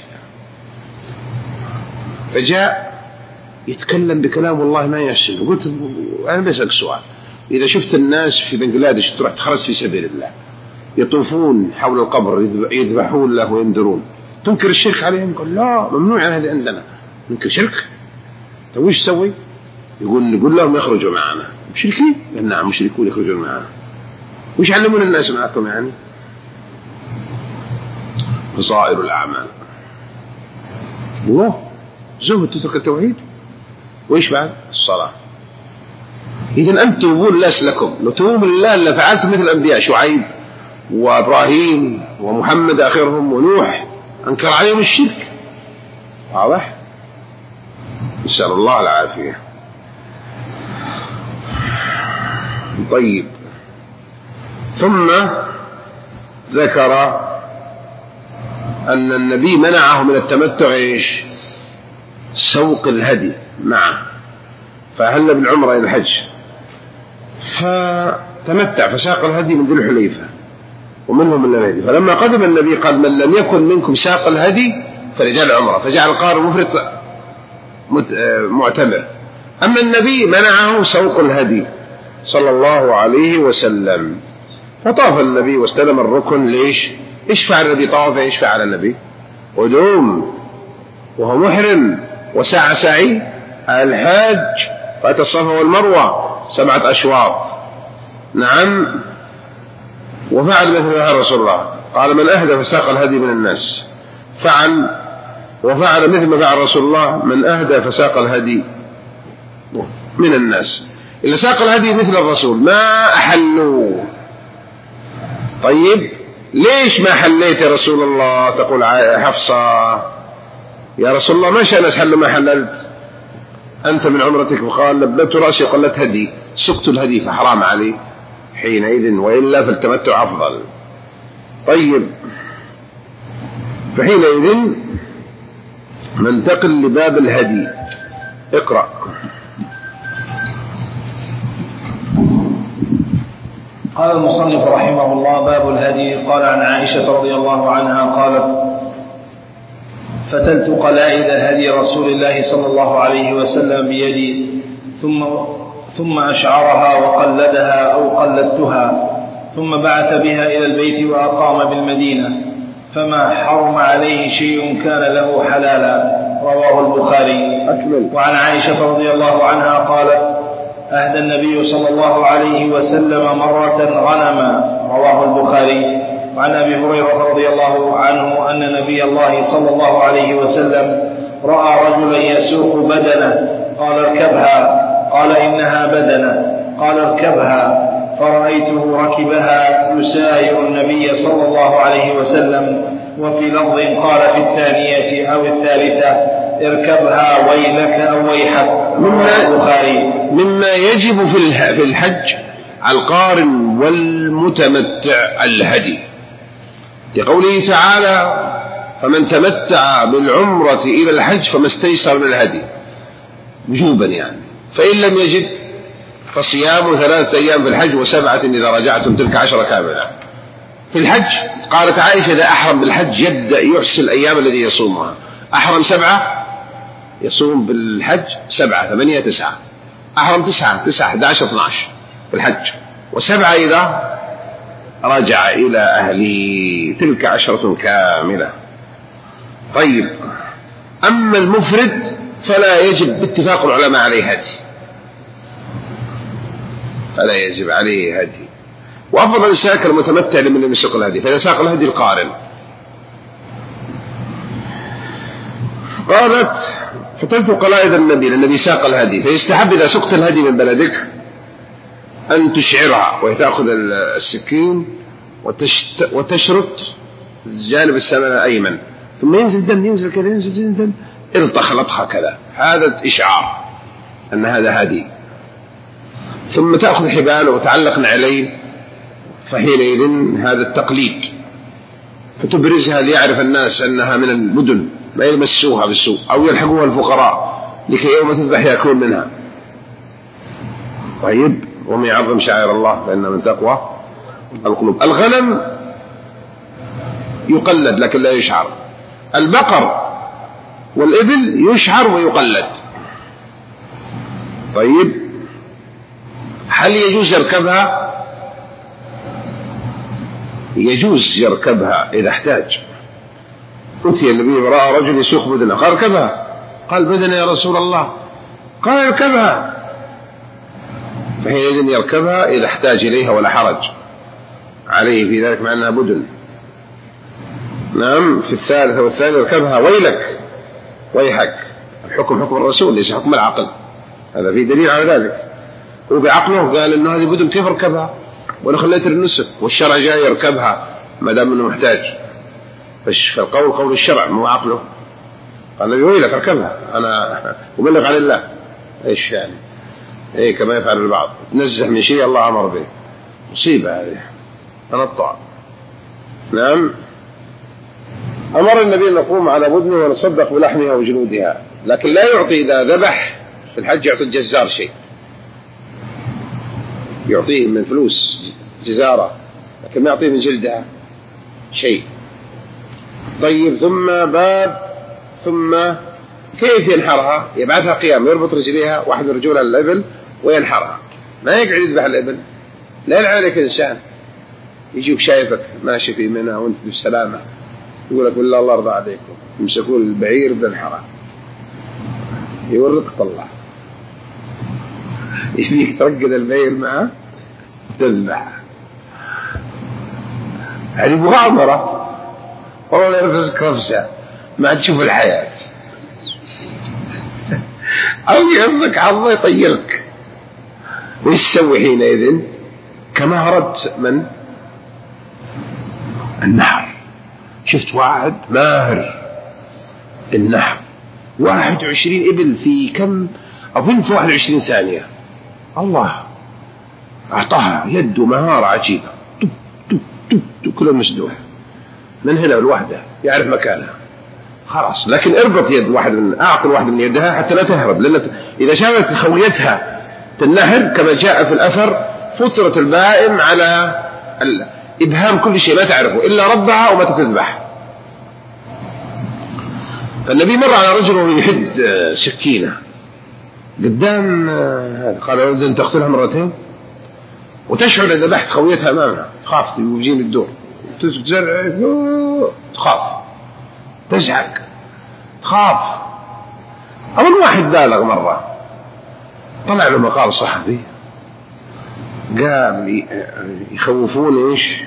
فجاء يتكلم بكلام والله ما يحسن. قلت أنا بسألك سؤال، إذا شفت الناس في بنغلاديش تروح تخرج في سبيل الله يطوفون حول القبر يذبحون له وينذرون، تنكر الشرك عليهم؟ قال لا ممنوع عن هذا عندنا. ننكر شرك؟ طيب وش سوي؟ يقول نقول لهم يخرجوا معنا. مشركين؟ قال نعم مشركون يخرجون معنا. وش علمون الناس معكم يعني؟ فصائر الأعمال. الله زهد تترك التوحيد. وإيش بعد؟ الصلاة. إذن أنتم توبون الله لكم، لو توبوا لله لفعلتم مثل الأنبياء شعيب وإبراهيم ومحمد آخرهم ونوح أنكر عليهم الشرك. واضح؟ نسأل الله العافية. طيب، ثم ذكر أن النبي منعه من التمتع إيش؟ سوق الهدي معه، فأهل بالعمرة إلى الحج فتمتع فساق الهدي من ذي الحليفة ومنهم من الهدي. فلما قدم النبي قال من لم يكن منكم ساق الهدي فرجال عمرة، فجعل القارئ مفرط معتمر. أما النبي منعه سوق الهدي صلى الله عليه وسلم. فطاف النبي واستلم الركن. ليش؟ إيش فعل النبي؟ طاف إيش فعل النبي؟ قدوم وهو محرم وسعى سعي الحج، فأتى الصفا والمروة سبعة أشواط. نعم. وفعل مثل ما فعل رسول الله، قال من أهدى فساق الهدي من الناس، فعل وفعل مثل ما فعل رسول الله من أهدى فساق الهدي من الناس. إذا ساق الهدي مثل الرسول ما أحلوا. طيب ليش ما حليت يا رسول الله؟ تقول حفصة يا رسول الله ما شأن أسحل ما حللت أنت من عمرتك؟ وقال لبلت رأسي وقلت هدي، سقت الهدي فحرام علي حينئذ، وإلا فالتمتع أفضل. طيب فحينئذ ننتقل لباب الهدي. اقرأ. قال المصنف رحمه الله: باب الهدي. قال عن عائشة رضي الله عنها قالت: فتلت قلائد هدي رسول الله صلى الله عليه وسلم بيدي ثم ثم أشعرها وقلدها أو قلدتها، ثم بعث بها إلى البيت وأقام بالمدينة، فما حرم عليه شيء كان له حلالا. رواه البخاري. أكمل. وعن عائشة رضي الله عنها قالت: أهدى النبي صلى الله عليه وسلم مرة غنما. رواه البخاري. وعن أبي هريرة رضي الله عنه أن نبي الله صلى الله عليه وسلم رأى رجلا يسوق بدنه، قال اركبها، قال إنها بدنه، قال اركبها، فرأيته ركبها يساير النبي صلى الله عليه وسلم. وفي لفظ قال في الثانية أو الثالثة: اركبها ويلك أو ويحك. البخاري. مما يجب في الحج على القارن والمتمتع الهدي، لقوله تعالى: فمن تمتع بالعمرة إلى الحج فما استيسر من الهدي، وجوبا يعني. فإن لم يجد فصيام ثلاثة أيام في الحج وسبعة إذا رجعتم، تلك عشرة كاملة. في الحج قالت عائشة: إذا أحرم بالحج يبدأ يحصي الأيام التي يصومها. أحرم سبعة يصوم بالحج سبعة ثمانية تسعة، أحرم تسعة تسعة أحد عشر اثنا عشر في الحج، وسبعة إذا رجع إلى أهلي، تلك عشرة كاملة. طيب، أما المفرد فلا يجب باتفاق العلماء عليه هدي، فلا يجب عليه هدي، وأفضل الساك المتمتع لمن لم يسوق الهدي، فإذا ساق الهدي القارن. قالت فتلت قلائد النبي، النبي ساق الهدي، فيستحب إذا سقت الهدي من بلدك أن تشعرها، وتأخذ السكين وتشرط جانب السمن الأيمن، ثم ينزل دم، ينزل كذا، ينزل دم، الطخ لطخة كذا، هذا إشعار أن هذا هدي. ثم تأخذ حبال وتعلق نعلين، فحينئذ هذا التقليد، فتبرزها ليعرف الناس أنها من المدن، ما يمسوها بالسوء أو يلحقوها الفقراء لكي يوم تذبح يأكل منها. طيب، ومن يعظم شعائر الله فإنها من تقوى القلوب. الغنم يقلد لكن لا يشعر، البقر والإبل يشعر ويقلد. طيب، هل يجوز يركبها؟ يجوز يركبها إذا احتاج. أتي النبي ورأى رجل يسوق بدنه، قال اركبها، قال بدنه يا رسول الله، قال اركبها، فحينئذ يركبها إذا احتاج إليها ولا حرج عليه في ذلك، مع أنها بدن. نعم. في الثالثة والثانية يركبها ويلك ويحك، الحكم حكم الرسول ليس حكم العقل، هذا في دليل على ذلك. وبعقله قال إنه هذه بدن كيف ركبها ولا خليت النسك، والشرع جاء يركبها ما دام إنه محتاج، فالقول قول الشرع مو عقله. قال النبي ويلك اركبها، أنا أبلغ عن الله. إيش يعني؟ إيه كما يفعل البعض، نزه من شيء الله أمر به، مصيبة هذه، تنطع. نعم. أمر النبي أن نقوم على بدنه ونصدق بلحمها وجلودها، لكن لا يعطي إذا ذبح في الحج يعطي الجزار شيء، يعطيه من فلوس جزارة، لكن ما يعطيه من جلدها شيء. طيب، ثم باب ثم كيف ينحرها؟ يبعثها قيام، يربط رجليها واحد من رجولها الإبل وينحرها، ما يقعد يذبح الإبل، لا يلعن عليك إنسان يجيك شايفك ماشي في منى وانت بسلامة يقول لك بالله الله رضى عليكم، يمسكون البعير بنحرها يورط طلع، يبيك ترقد البعير معه تذبح، يعني مغامرة والله ينفسك رفسة ما تشوف الحياة، أو يهمك عضة يطيرك. وإيش تسوي حينئذ؟ كما أردت من النحر. شفت واحد ماهر النحر، واحد وعشرين إبل في كم أظن في واحد وعشرين ثانية، الله أعطاها يده مهارة عجيبة، طب طب طب طب كله مسدوح من هنا الوحدة يعرف مكانها خلاص. لكن اربط يد واحد من أعطي واحد من يدها حتى لا تهرب، لأن إذا شافت خويتها تنحر كما جاء في الأثر فطرة البائم على إبهام كل شيء ما تعرفه إلا ربها وما تتذبح. فالنبي مر على رجل وهو يحد سكينة قدام هذا، قال أريد أن تقتلها مرتين وتشعر إذا ذبحت خويتها أمامها، خاف يجين الدور، تزرع تخاف، تزعق تخاف. أول واحد بالغ مرة طلع له مقال صحفي قال يخوفون إيش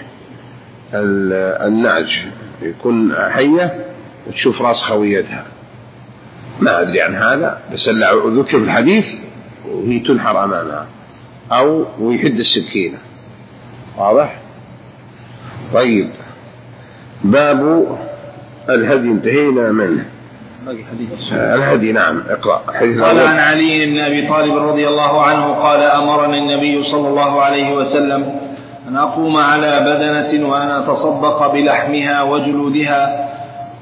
النعج، يكون حية وتشوف راس خويتها، ما أدري عن هذا بس ذكر في الحديث وهي تنحر أمامها أو ويحد السكينة. واضح؟ طيب، باب الهدي انتهينا منه. الهدي نعم اقرأ. قال عن علي بن أبي طالب رضي الله عنه قال أمرني النبي صلى الله عليه وسلم أن أقوم على بدنة وأن أتصدق بلحمها وجلودها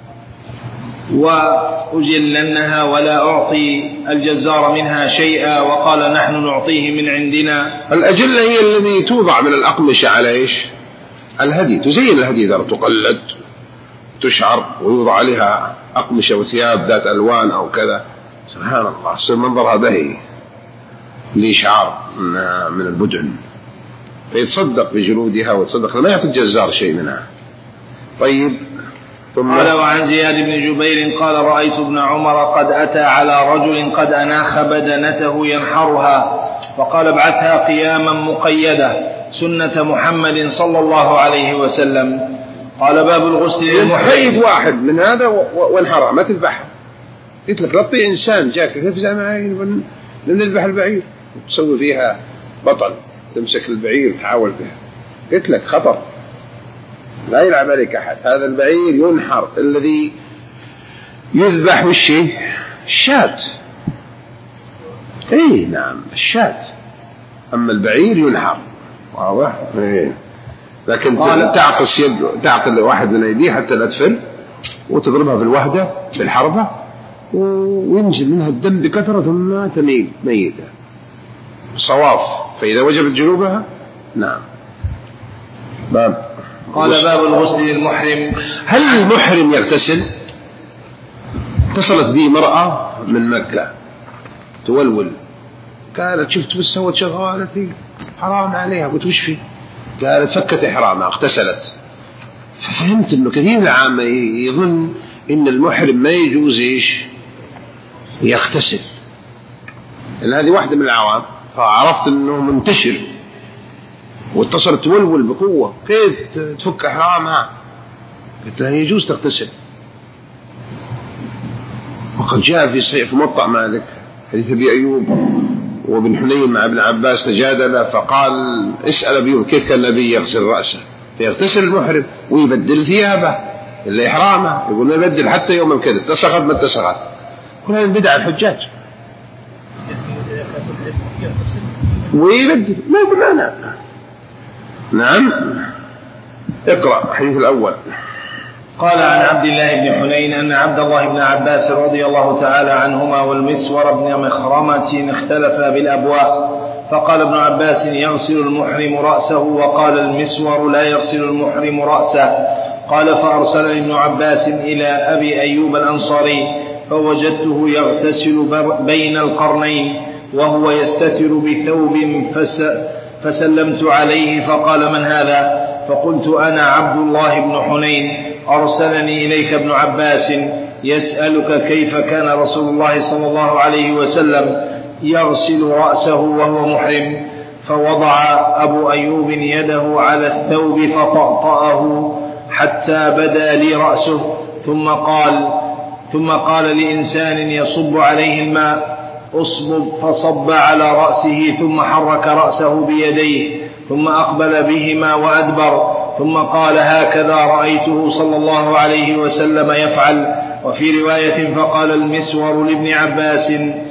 وأجلنها ولا أعطي الجزار منها شيئا، وقال نحن نعطيه من عندنا. الأجلة هي الذي توضع من الأقمشة على إيش الهدي، تزين الهدي إذا تقلد تشعر ويوضع عليها أقمشة وثياب ذات ألوان أو كذا سبحان الله، يصير منظرها بهي لإشعار من البدن، فيتصدق بجلودها وتصدق، لا يعطي الجزار شيء منها. طيب. ثم قال وعن زياد بن جبير قال رأيت ابن عمر قد أتى على رجل قد أناخ بدنته ينحرها، فقال ابعثها قياما مقيدة سنة محمد صلى الله عليه وسلم. قال باب الغسل للمحرم. واحد من هذا وانحرها، ما تذبحها. قلت لك لا تطيع إنسان جاك كيف زعما نذبح البعير وتسوي فيها بطل، تمسك البعير وتحاول بها، قلت لك خطر، لا يلعب عليك أحد. هذا البعير ينحر، الذي يذبح والشيء الشاة. اي نعم الشاة، أما البعير ينحر. واضح. إيه. لكن تعقص يد، تعقل واحد من أيديه حتى لا تفل، وتضربها في الوحدة بالحربة وينزل منها الدم بكثرة ثم تميل ميتة صواف، فإذا وجبت جنوبها. نعم. باب. قال باب الغسل للمحرم. هل المحرم يغتسل؟ اتصلت بي مرأة من مكة تولول، قالت شفت بس سوت شغالتي حرام عليها. قلت وش في؟ قالت فكت إحرامها اغتسلت. ففهمت انه كثير من العامة يظن ان المحرم ما يجوز ايش يغتسل، لأن هذه واحدة من العوام. فعرفت انه منتشر، واتصلت تولول بقوة، كيف تفك إحرامها؟ قلت لها يجوز تغتسل. وقد جاء في صحيح في موطأ مالك حديث أبي أيوب وابن حنين مع ابن عباس تجادل، فقال اسأل أبي أيوب كيف كان النبي يغسل رأسه؟ فيغتسل المحرم ويبدل ثيابه إلا إحرامه، يقول ما يبدل حتى يوم الكذب، اتسخت ما اتسخت. كل هذه بدعة الحجاج. ويبدل ما يقول معنى. نعم. اقرأ الحديث الأول. قال عن عبد الله بن حنين أن عبد الله بن عباس رضي الله تعالى عنهما والمسور بن مخرمة اختلفا بالأبواء، فقال ابن عباس يغسل المحرم رأسه، وقال المسور لا يغسل المحرم رأسه. قال فأرسلني ابن عباس إلى أبي أيوب الأنصاري فوجدته يغتسل بين القرنين وهو يستتر بثوب فس فسلمت عليه فقال من هذا؟ فقلت أنا عبد الله بن حنين أرسلني إليك ابن عباس يسألك كيف كان رسول الله صلى الله عليه وسلم يغسل رأسه وهو محرم. فوضع أبو أيوب يده على الثوب فطأطأه حتى بدا لي رأسه، ثم قال ثم قال لإنسان يصب عليه الماء أصبب، فصب على رأسه ثم حرك رأسه بيديه ثم أقبل بهما وأدبر، ثم قال هكذا رأيته صلى الله عليه وسلم يفعل. وفي رواية فقال المسور لابن عباس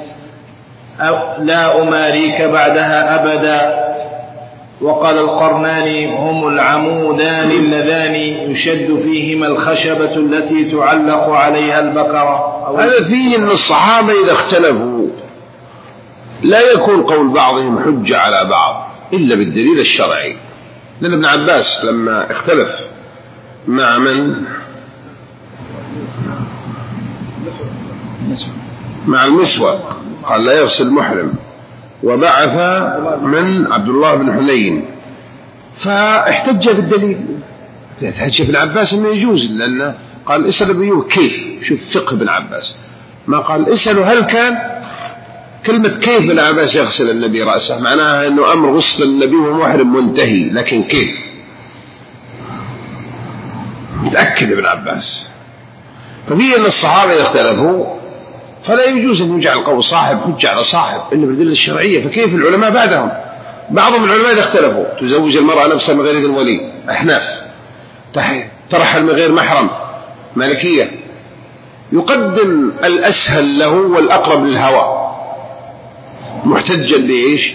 لا أماريك بعدها أبدا. وقال القرنان هم العمودان اللذان يشد فيهما الخشبة التي تعلق عليها البكرة. هذا فيه أن الصحابة إذا اختلفوا لا يكون قول بعضهم حجة على بعض إلا بالدليل الشرعي. لأن ابن عباس لما اختلف مع من؟ مع المسور، قال لا يغسل المحرم، وبعث من عبد الله بن حنين، فاحتج بالدليل. احتج ابن عباس انه يجوز، لأنه قال اسأل ابن أيوب كيف. شوف فقه ابن عباس، ما قال اسألوا هل كان. كلمة كيف ابن عباس يغسل النبي رأسه معناها أنه أمر غسل النبي وهو محرم منتهي، لكن كيف متأكد ابن عباس. ففي أن الصحابة اختلفوا، فلا يجوز أن يجعل قول صاحب حجة على صاحب إلا بالدليل الشرعية. فكيف العلماء بعدهم؟ بعضهم العلماء اختلفوا تزوج المرأة نفسها من غير إذن ولي، أحناف. ترحل من غير محرم، مالكية. يقدم الأسهل له والأقرب للهوى، محتجا بإيش؟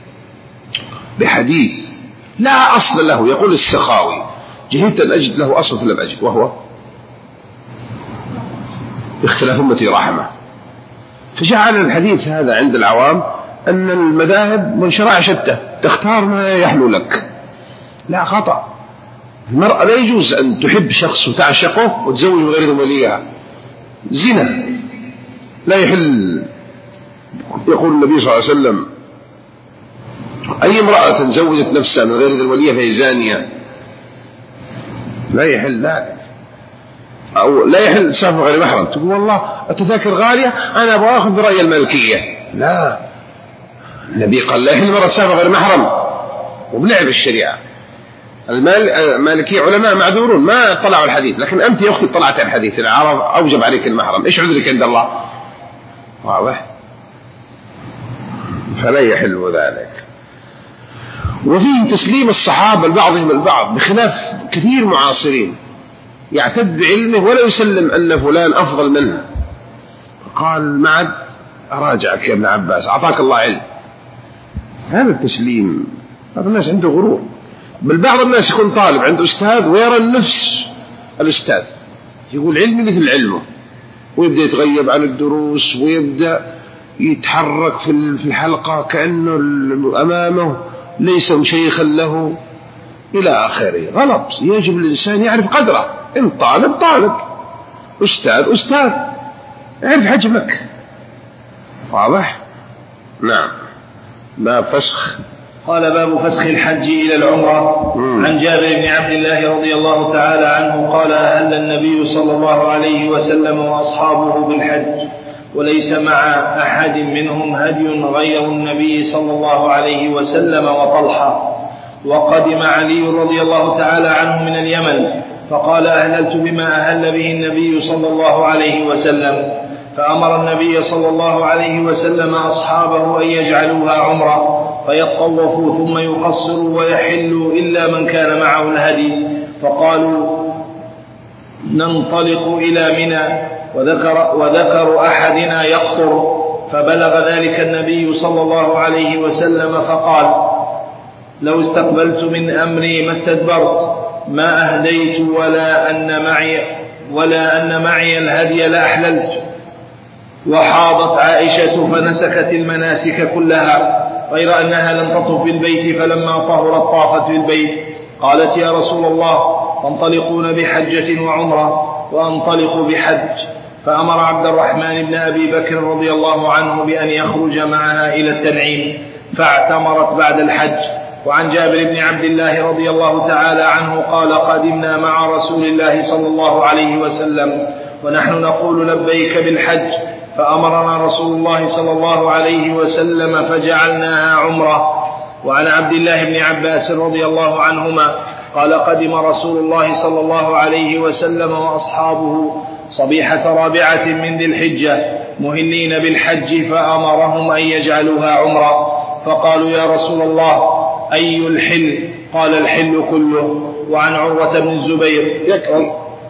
بحديث لا أصل له. يقول السخاوي جهدت أن أجد له أصل فلم أجد، وهو اختلاف أمتي رحمة. فجعل الحديث هذا عند العوام أن المذاهب منشرة شتى، تختار ما يحلو لك. لا، خطأ. المرأة لا يجوز أن تحب شخص وتعشقه وتزوج غير وليها، زنا لا يحل يقول النبي صلى الله عليه وسلم أي امرأة زوجت نفسها من غير ذي الولية فهي زانية، لا يحل ذلك، أو لا يحل سافر غير محرم. تقول والله التذاكر غالية أنا أبغى أخذ برأي المالكية، لا، النبي قال لا يحل مرة سافر غير محرم، وبلعب الشريعة. المالكية علماء معذورون ما طلعوا الحديث، لكن أنت يا أختي طلعت الحديث العرب أوجب عليك المحرم، إيش عذرك عند الله؟ واضح؟ فلا يحل ذلك. وفيه تسليم الصحابة لبعضهم البعض بخلاف كثير معاصرين يعتد بعلمه ولا يسلم أن فلان أفضل منه. قال معد أراجعك يا ابن عباس أعطاك الله علم. هذا التسليم، هذا الناس عنده غرور. بل بعض الناس يكون طالب عنده أستاذ ويرى النفس الأستاذ، يقول علمي مثل علمه، ويبدأ يتغيب عن الدروس ويبدأ يتحرك في الحلقة كأنه أمامه ليس مشيخا له إلى آخره. غلط. يجب الإنسان يعرف قدره، إن طالب طالب، أستاذ أستاذ، يعرف حجمك. واضح؟ نعم. باب فسخ. قال باب فسخ الحج إلى العمرة. مم. عن جابر بن عبد الله رضي الله تعالى عنه قال أهل النبي صلى الله عليه وسلم وأصحابه بالحج وليس مع أحد منهم هدي غير النبي صلى الله عليه وسلم وطلحة. وقدم علي رضي الله تعالى عنه من اليمن فقال أهللت بما أهل به النبي صلى الله عليه وسلم، فأمر النبي صلى الله عليه وسلم أصحابه أن يجعلوها عمرة فيطوفوا ثم يقصروا ويحلوا إلا من كان معه الهدي، فقالوا ننطلق إلى منى وذكر, وذكر أحدنا يقطر، فبلغ ذلك النبي صلى الله عليه وسلم فقال لو استقبلت من أمري ما استدبرت ما أهديت ولا أن معي, ولا أن معي الهدي لأحللت. وحاضت عائشة فنسكت المناسك كلها غير أنها لم تطف بالبيت، فلما طهرت طافت بالبيت. قالت يا رسول الله تنطلقون بحجة وعمرة وأنطلق بحج، فأمر عبد الرحمن بن أبي بكر رضي الله عنه بأن يخرج معها إلى التنعيم فاعتمرت بعد الحج. وعن جابر بن عبد الله رضي الله تعالى عنه قال قدمنا مع رسول الله صلى الله عليه وسلم ونحن نقول لبيك بالحج، فأمرنا رسول الله صلى الله عليه وسلم فجعلناها عمرة. وعن عبد الله بن عباس رضي الله عنهما قال قدم رسول الله صلى الله عليه وسلم وأصحابه صبيحة رابعة من ذي الحجة مهلين بالحج فأمرهم أن يجعلوها عمرة، فقالوا يا رسول الله أي الحل؟ قال الحل كله. وعن عروة بن الزبير يكفي.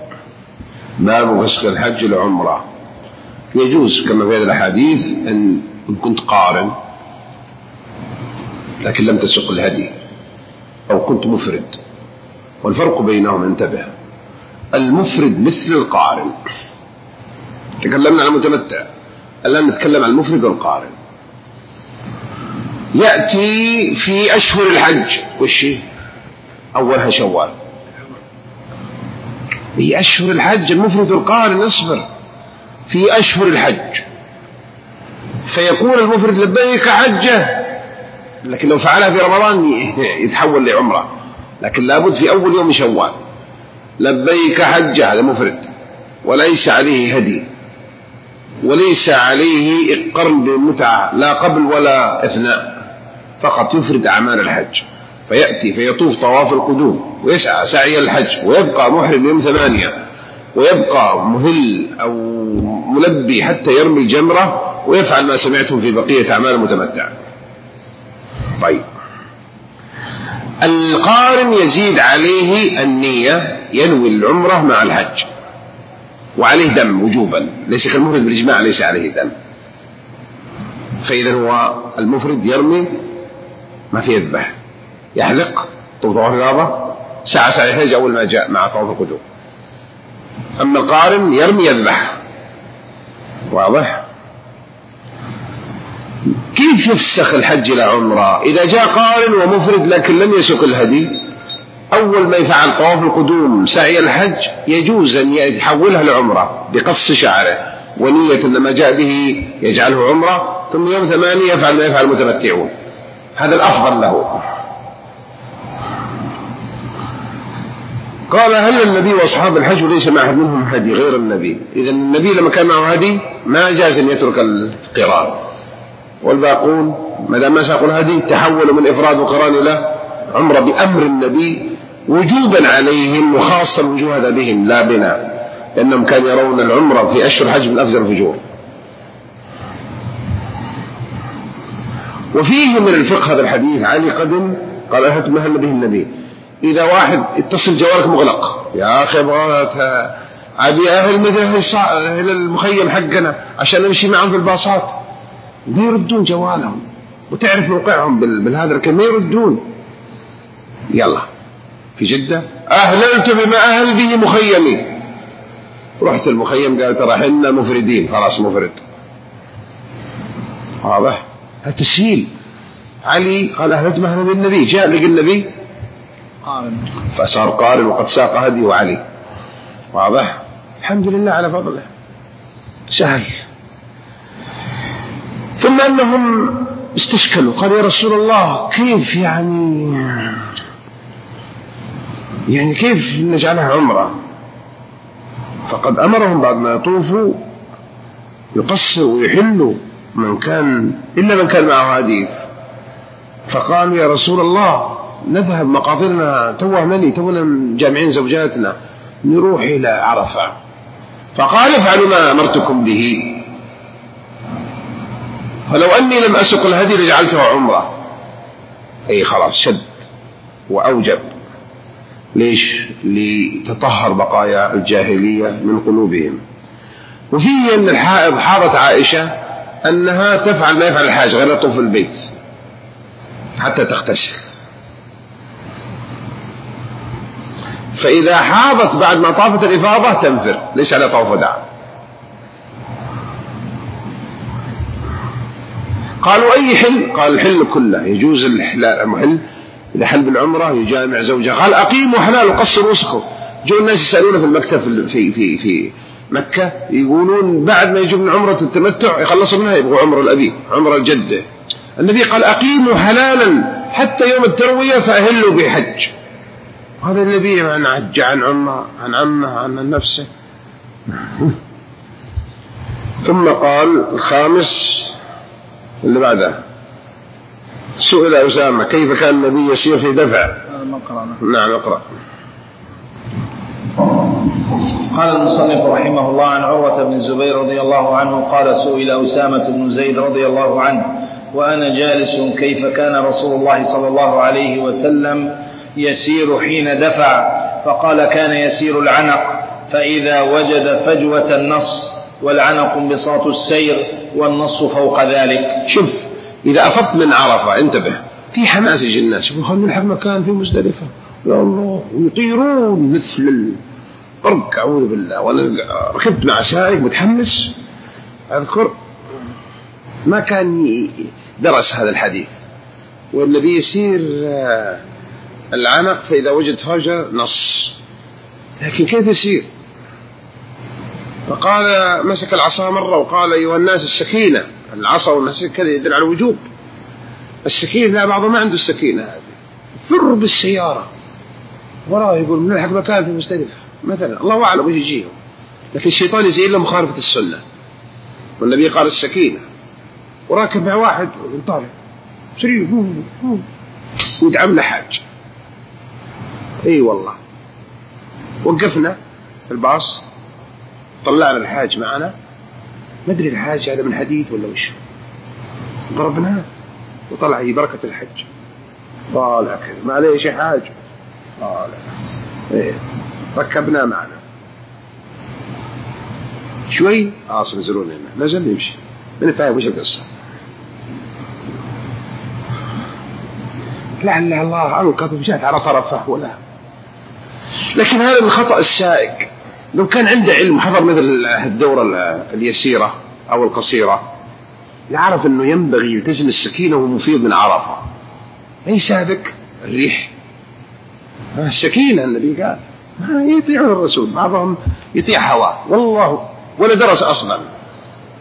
باب فسخ الحج العمرة. يجوز كما في هذه الأحاديث أن كنت قارن لكن لم تسق الهدي، أو كنت مفرد، والفرق بينهم انتبه. المفرد مثل القارن، تكلمنا عن المتمتع، الآن نتكلم عن المفرد والقارن. يأتي في أشهر الحج، وش أولها شوال، في أشهر الحج المفرد والقارن اصبر في أشهر الحج، فيقول المفرد لبيك حجة، لكن لو فعلها في رمضان يتحول لعمرة، لكن لابد في أول يوم شوال لبيك حجة، هذا مفرد وليس عليه هدي وليس عليه إقرن بالمتعة لا قبل ولا أثناء، فقط يفرد أعمال الحج. فيأتي فيطوف طواف القدوم ويسعى سعي الحج ويبقى محرم يوم ثمانية ويبقى مهل أو ملبي حتى يرمي الجمرة ويفعل ما سمعتم في بقية أعمال المتمتع. طيب القارن يزيد عليه النية، ينوي العمرة مع الحج وعليه دم وجوبا، ليس كالمفرد بالإجماع ليس عليه دم. فإذا هو المفرد يرمي ما في يذبح، يحلق طواف الإفاضة ساعة ساعة الحج أول ما جاء مع طواف القدوم. أما القارن يرمي يذبح. واضح؟ كيف يفسخ الحج إلى عمرة؟ إذا جاء قارن ومفرد لكن لم يسق الهدي، أول ما يفعل طواف القدوم سعي الحج يجوز أن يحولها لعمرة بقص شعره ونية أن ما جاء به يجعله عمرة، ثم يوم ثمانية يفعل ما يفعل المتمتعون، هذا الأفضل له. قال هل النبي وأصحاب الحج وليس مع أحد منهم هدي غير النبي؟ إذا النبي لما كان معه هدي ما جاز أن يترك القران، والباقون ما دام ما ساقوا الهدي تحولوا من إفراد وقران إلى عمرة بأمر النبي وجوبا عليهم، وخاصة الوجوه هذا بهم لا بنا، لأنهم كانوا يرون العمرة في أشهر الحج من أفضل الفجور. وفيه من الفقه هذا الحديث علي قدم قال أهت مهل به النبي، إذا واحد اتصل جوالك مغلق يا أخي أبي أهل مثل أهل المخيم حقنا عشان نمشي معهم في الباصات، ما يردون جوالهم، وتعرف موقعهم بالهذا الكلام ما يردون. يلا في جدة أهللت بما أهل به مخيمي، رحت المخيم قال ترى حنا مفردين، خلاص مفرد. واضح التسهيل. علي قال أهلت مهل بالنبي، جاء لقى النبي قارن فصار قارن وقد ساق هدي وعلي. واضح. الحمد لله على فضله سهل. ثم أنهم استشكلوا قال يا رسول الله كيف يعني يعني كيف نجعلها عمرة؟ فقد أمرهم بعد ما يطوفوا يقصروا ويحلوا من كان إلا من كان معه هدي. فقالوا يا رسول الله نذهب مقاطرنا توه ملي تونا جامعين زوجاتنا نروح إلى عرفة. فقال افعلوا ما أمرتكم به، فلو أني لم أسق الهدي لجعلته عمرة. أي خلاص شد وأوجب. ليش؟ لتطهر بقايا الجاهلية من قلوبهم. وفيه أن الحائض حاضت عائشة أنها تفعل ما يفعل الحاج غير طوف البيت حتى تغتسل، فإذا حاضت بعد ما طافت الإفاضة تنفر ليس على طواف وداع. قالوا أي حل؟ قال الحل كله يجوز الحلال المحل إذا حل بالعمرة يجامع زوجه. قال أقيموا حلال وقصروا رزقكم. جو الناس يسألون في المكتب في في في مكة يقولون بعد ما يجوا من عمرة التمتع يخلصوا منها يبغوا عمرة الأبي عمرة الجدة. النبي قال أقيموا حلالا حتى يوم التروية فأهلوا بحج. هذا النبي عن عج عن عمه عن عمه عن نفسه. ثم قال الخامس اللي بعده سئل أسامة كيف كان النبي يسير في دفع. نعم اقرأ. قال المصنف رحمه الله عن عروة بن الزبير رضي الله عنه قال سئل أسامة بن زيد رضي الله عنه وأنا جالس كيف كان رسول الله صلى الله عليه وسلم يسير حين دفع؟ فقال كان يسير العنق فإذا وجد فجوة النص، والعنق انبساط السير والنص فوق ذلك. شوف إذا أفضت من عرفة انتبه في حماس يجي الناس يقولون نلحق مكان في مزدلفة يا الله ويطيرون مثل البرق أعوذ بالله. وأنا ركبت مع سائق متحمس أذكر ما كان درس هذا الحديث، والنبي يسير العنق فإذا وجد فجر نص، لكن كيف يسير؟ فقال مسك العصا مرة وقال أيها الناس السكينة. العصا والمسك كذا يدل على الوجوب. السكينة لا بعضهم ما عنده السكينة هذه فر بالسيارة وراه يقول نلحق مكان في مزدلفة مثلا الله أعلم وش يجيهم، لكن الشيطان يزيل له مخالفة السنة. والنبي قال السكينة وراكب مع واحد وطالع سريع ويدعم له حاج. اي والله وقفنا في الباص طلعنا الحاج معنا ما ادري الحاج هذا من حديد ولا وش، ضربناه وطلع هي بركة الحج طالع كذا ما عليه شيء حاج طالع ايه ركبناه معنا شوي عاصم نزلون لنا نزل يمشي من فاهم وش القصة. لعل الله أنقذ وجات على طرفه ولا. لكن هذا من خطأ السائق. لو كان عنده علم حضر مثل الدورة اليسيرة أو القصيرة يعرف أنه ينبغي يلتزم السكينة ومفيد من عرفة. أي سابق الريح السكينة النبي قال ما يطيعون الرسول بعضهم يطيع هواه والله ولا درس أصلا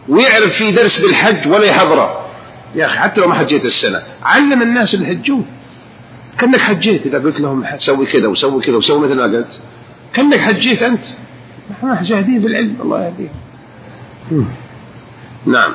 ويعرف في درس بالحج ولا يحضره. يا أخي حتى لو ما حجيت السنة علم الناس اللي حجون كأنك حجيت. إذا قلت لهم سوي كذا وسوي كذا وسوي مثل ما قلت كأنك حجيت أنت. ما جاهدين بالعلم الله يهديهم. نعم.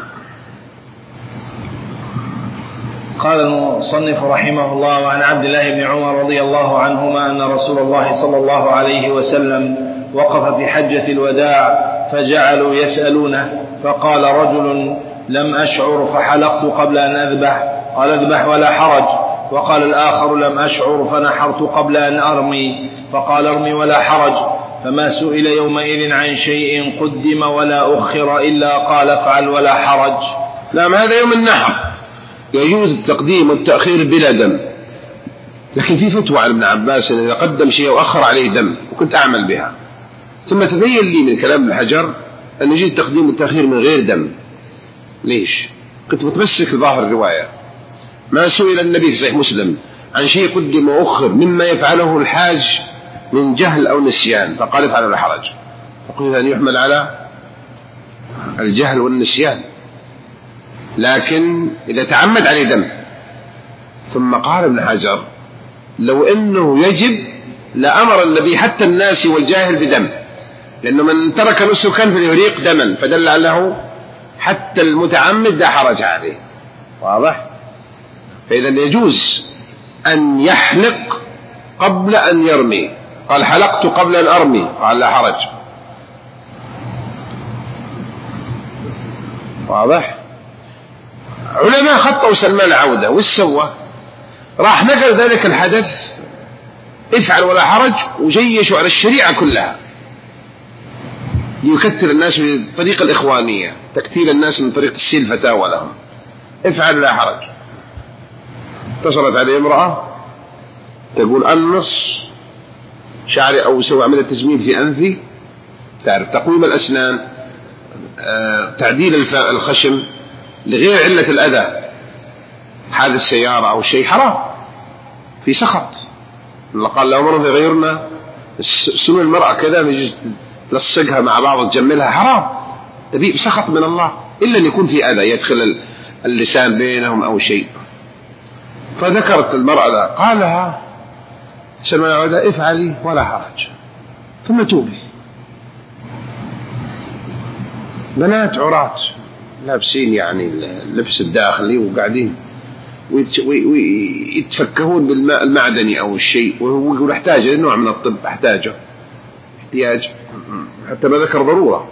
قال المصنف رحمه الله: وعن عبد الله بن عمر رضي الله عنهما أن رسول الله صلى الله عليه وسلم وقف في حجة الوداع فجعلوا يسألونه فقال رجل: لم أشعر فحلقت قبل أن أذبح. قال: اذبح ولا حرج. وقال الآخر: لم أشعر فنحرت قبل أن أرمي. فقال: ارمي ولا حرج. فما سئل يومئذ عن شيء قدم ولا أخر إلا قال: افعل ولا حرج. نعم. هذا يوم النحر يجوز التقديم والتأخير بلا دم، لكن في فتوى عن ابن عباس إذا قدم شيء وأخر عليه دم، وكنت أعمل بها. ثم تبين لي من كلام ابن حجر أن يجوز التقديم والتأخير من غير دم. ليش؟ كنت متمسك ظاهر الرواية. ما سئل النبي في صحيح مسلم عن شيء قدم وأخر مما يفعله الحاج من جهل أو نسيان فقال: افعل ولا حرج. فقلت أن يحمل على الجهل والنسيان، لكن إذا تعمد عليه دم. ثم قال ابن حجر: لو أنه يجب لأمر النبي حتى الناس والجاهل بدم، لأنه من ترك نسكا فليريق دما، فدل على حتى المتعمد لا حرج عليه. واضح؟ فإذا يجوز أن يحلق قبل أن يرمي. قال: حلقت قبل أن أرمي. قال: لا حرج. واضح؟ علماء خطوا سلمان العودة وش سوى؟ راح نقل ذلك الحدث افعل ولا حرج وجيشوا على الشريعة كلها ليكثر الناس بطريقة الإخوانية، تكتيل الناس من طريقة السيل فتاوى لهم. افعل ولا حرج. اتصلت عليه امرأة تقول: أنص شعري أو سوى عملية تجميل في أنفي، تعرف تقويم الأسنان، آه، تعديل الخشم لغير علة الأذى، حادث سيارة أو شيء حرام، في سخط. الله قال: لو مرض يغيرنا سنو المرأة كذا يجوز تلصقها مع بعض وتجملها، حرام، تبي سخط من الله، إلا أن يكون في أذى يدخل اللسان بينهم أو شيء. فذكرت المرأة قال لها سلمان العودة: افعلي ولا حرج ثم توبي. بنات عرات لابسين يعني اللبس الداخلي وقاعدين ويتفكهون بالماء المعدني أو الشيء، وهو يقول احتاجه نوع من الطب، احتاجه احتياج حتى ما ذكر ضرورة.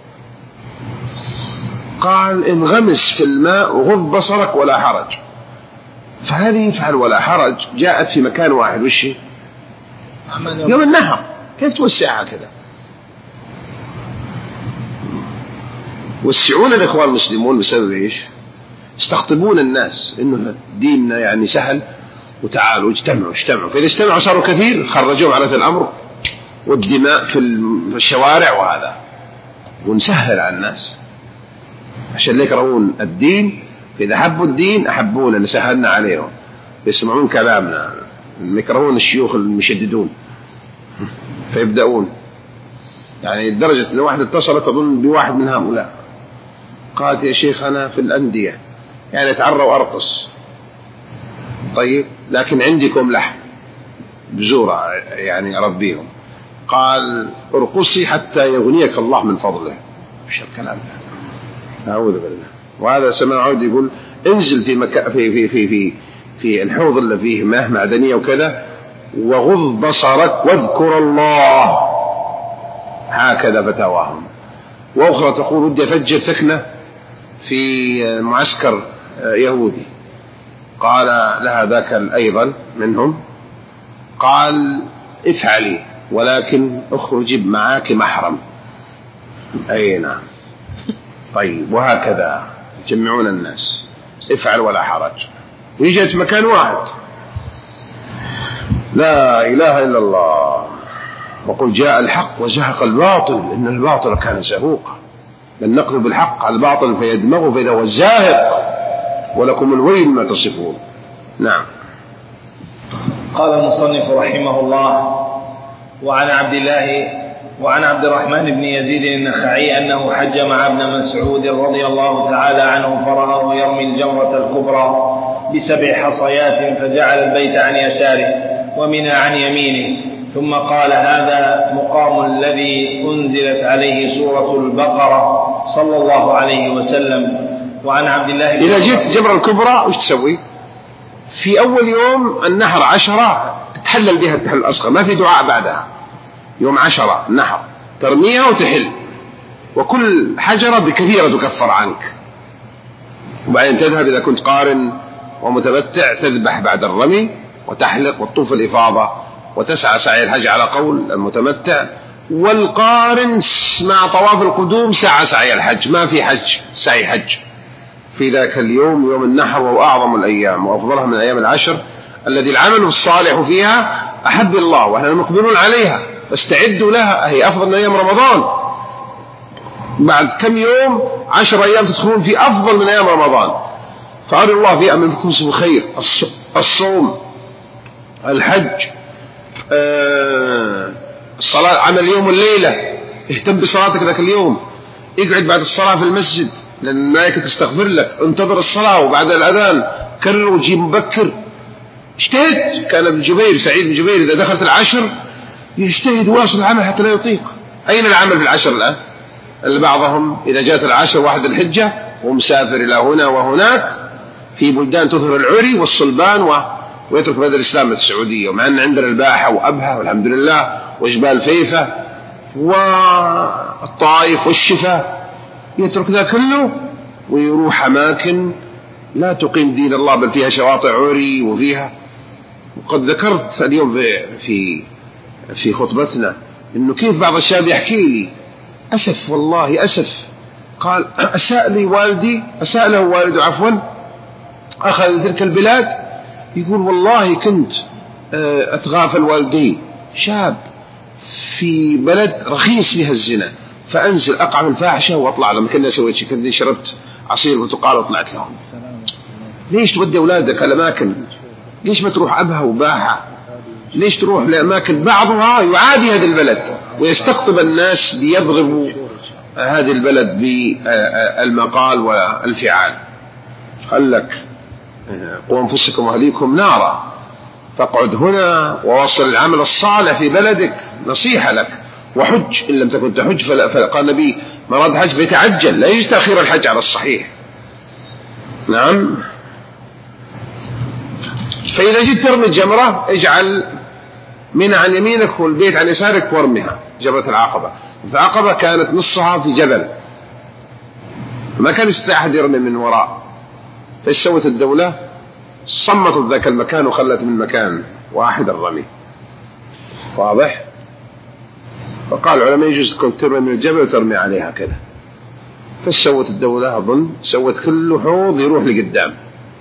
قال: انغمس في الماء وغض بصرك ولا حرج. فهذه يفعل ولا حرج جاءت في مكان واحد، وش يوم النحر، كيف توسعها كذا؟ وسعون الإخوان المسلمون بسبب إيش؟ استقطبون الناس إنه ديننا يعني سهل، وتعالوا اجتمعوا اجتمعوا فإذا اجتمعوا صاروا كثير خرجوا على الأمر والدماء في الشوارع، وهذا ونسهل على الناس عشان يكرهون الدين. فإذا حبوا الدين أحبونا، نسهلنا عليهم، يسمعون كلامنا، يكرهون الشيوخ المشددون فيبدأون. يعني لدرجة أن واحدة اتصلت أظن بواحد من هؤلاء قالت: يا شيخ أنا في الأندية يعني أتعرى وأرقص، طيب لكن عندكم لحم بزورة يعني أربيهم. قال: ارقصي حتى يغنيك الله من فضله. مش الكلام ده، أعوذ بالله. وهذا سمع عود يقول: انزل في مكان في في في في في الحوض اللي فيه ماء معدنية وكذا، وغض بصرك واذكر الله. هكذا فتاواهم. وأخرى تقول: ودي أفجر فتنة في معسكر يهودي. قال لها ذاك أيضا منهم، قال: افعلي ولكن اخرجي معك محرم. أي نعم. طيب وهكذا يجمعون الناس، افعل ولا حرج، ويجي في مكان واحد. لا إله إلا الله. وقل جاء الحق وزهق الباطل إن الباطل كان زهوقا. بل نقذف بالحق على الباطل فيدمغه فإذا هو الزاهق ولكم الويل ما تصفون. نعم. قال المصنف رحمه الله: وعن عبد الله وعن عبد الرحمن بن يزيد النخعي أنه حج مع ابن مسعود رضي الله تعالى عنه فرآه يرمي الجمرة الكبرى بسبع حصيات فجعل البيت عن يساره ومنى عن يمينه، ثم قال هذا مقام الذي أنزلت عليه سورة البقرة صلى الله عليه وسلم. وعن عبد الله بن إذا جئت جمرة الكبرى وش تسوي؟ في أول يوم النحر عشرة تحلل بها التحلل الأصغر، ما في دعاء بعدها. يوم عشرة النحر ترميها وتحل، وكل حجرة بكثيرة تكفر عنك. وبعدين تذهب إذا كنت قارن ومتمتع تذبح بعد الرمي وتحلق وتطوف الإفاضة وتسعى سعي الحج على قول المتمتع. والقارن مع طواف القدوم سعى سعي الحج، ما في حج سعي حج في ذاك اليوم يوم النحر، وهو أعظم الأيام وأفضلها من الأيام العشر الذي العمل الصالح فيها أحب الله وإحنا مقبلون عليها، فاستعدوا لها، هي أفضل من أيام رمضان. بعد كم يوم عشر أيام تدخلون في أفضل من أيام رمضان، فأرى الله في أمركم بخير. الصوم، الحج، الصلاة، عمل يوم الليلة، اهتم بصلاتك ذاك اليوم، اقعد بعد الصلاة في المسجد لأن الملائكة تستغفر لك، انتظر الصلاة وبعد الأذان كرر وجيب مبكر، اجتهد. كان ابن جبير سعيد بن جبير إذا دخلت العشر يجتهد واصل العمل حتى لا يطيق. أين العمل في العشر الآن؟ بعضهم إذا جاءت العشر واحد الحجة ومسافر إلى هنا وهناك في بلدان تظهر العري والصلبان و... ويترك بلد الإسلام السعودية، ومع أن عندنا الباحة وأبها والحمد لله وجبال فيفة والطائف والشفا، يترك ذا كله ويروح أماكن لا تقيم دين الله بل فيها شواطئ عري وفيها. وقد ذكرت اليوم في في في خطبتنا إنه كيف بعض الشباب يحكي لي أسف والله أسف، قال أساء لي والدي، أساء له والده عفوا، أخذ تلك البلاد، يقول والله كنت أتغافل والدي، شاب في بلد رخيص فيها الزنا، فأنزل أقع من الفاحشة وأطلع لهم. كنا سويت شيء، كنت شربت عصير برتقال وطلعت لهم. ليش تودي أولادك الأماكن؟ ليش ما تروح أبها وباحة؟ ليش تروح لأماكن بعضها يعادي هذا البلد ويستقطب الناس ليضربوا هذه البلد بالمقال والفعال؟ قال لك قوا أنفسكم وأهليكم نارا، فاقعد هنا ووصل العمل الصالح في بلدك، نصيحة لك. وحج إن لم تكن تحج، فقال النبي من أراد حج فيتعجل، لا يجوز تأخير الحج على الصحيح. نعم. فإذا جيت ترمي الجمرة اجعل منى عن يمينك والبيت عن يسارك وارمها. جبرة العقبة، العقبة كانت نصها في جبل، ما كان يستطيع أحد يرمي من وراء، فإيش سوت الدولة؟ صمتت ذاك المكان وخلت من مكان واحد الرمي. واضح؟ فقال العلماء يجوز تكون ترمي من الجبل وترمي عليها كذا. فسوت الدولة أظن سوت كل حوض يروح لقدام،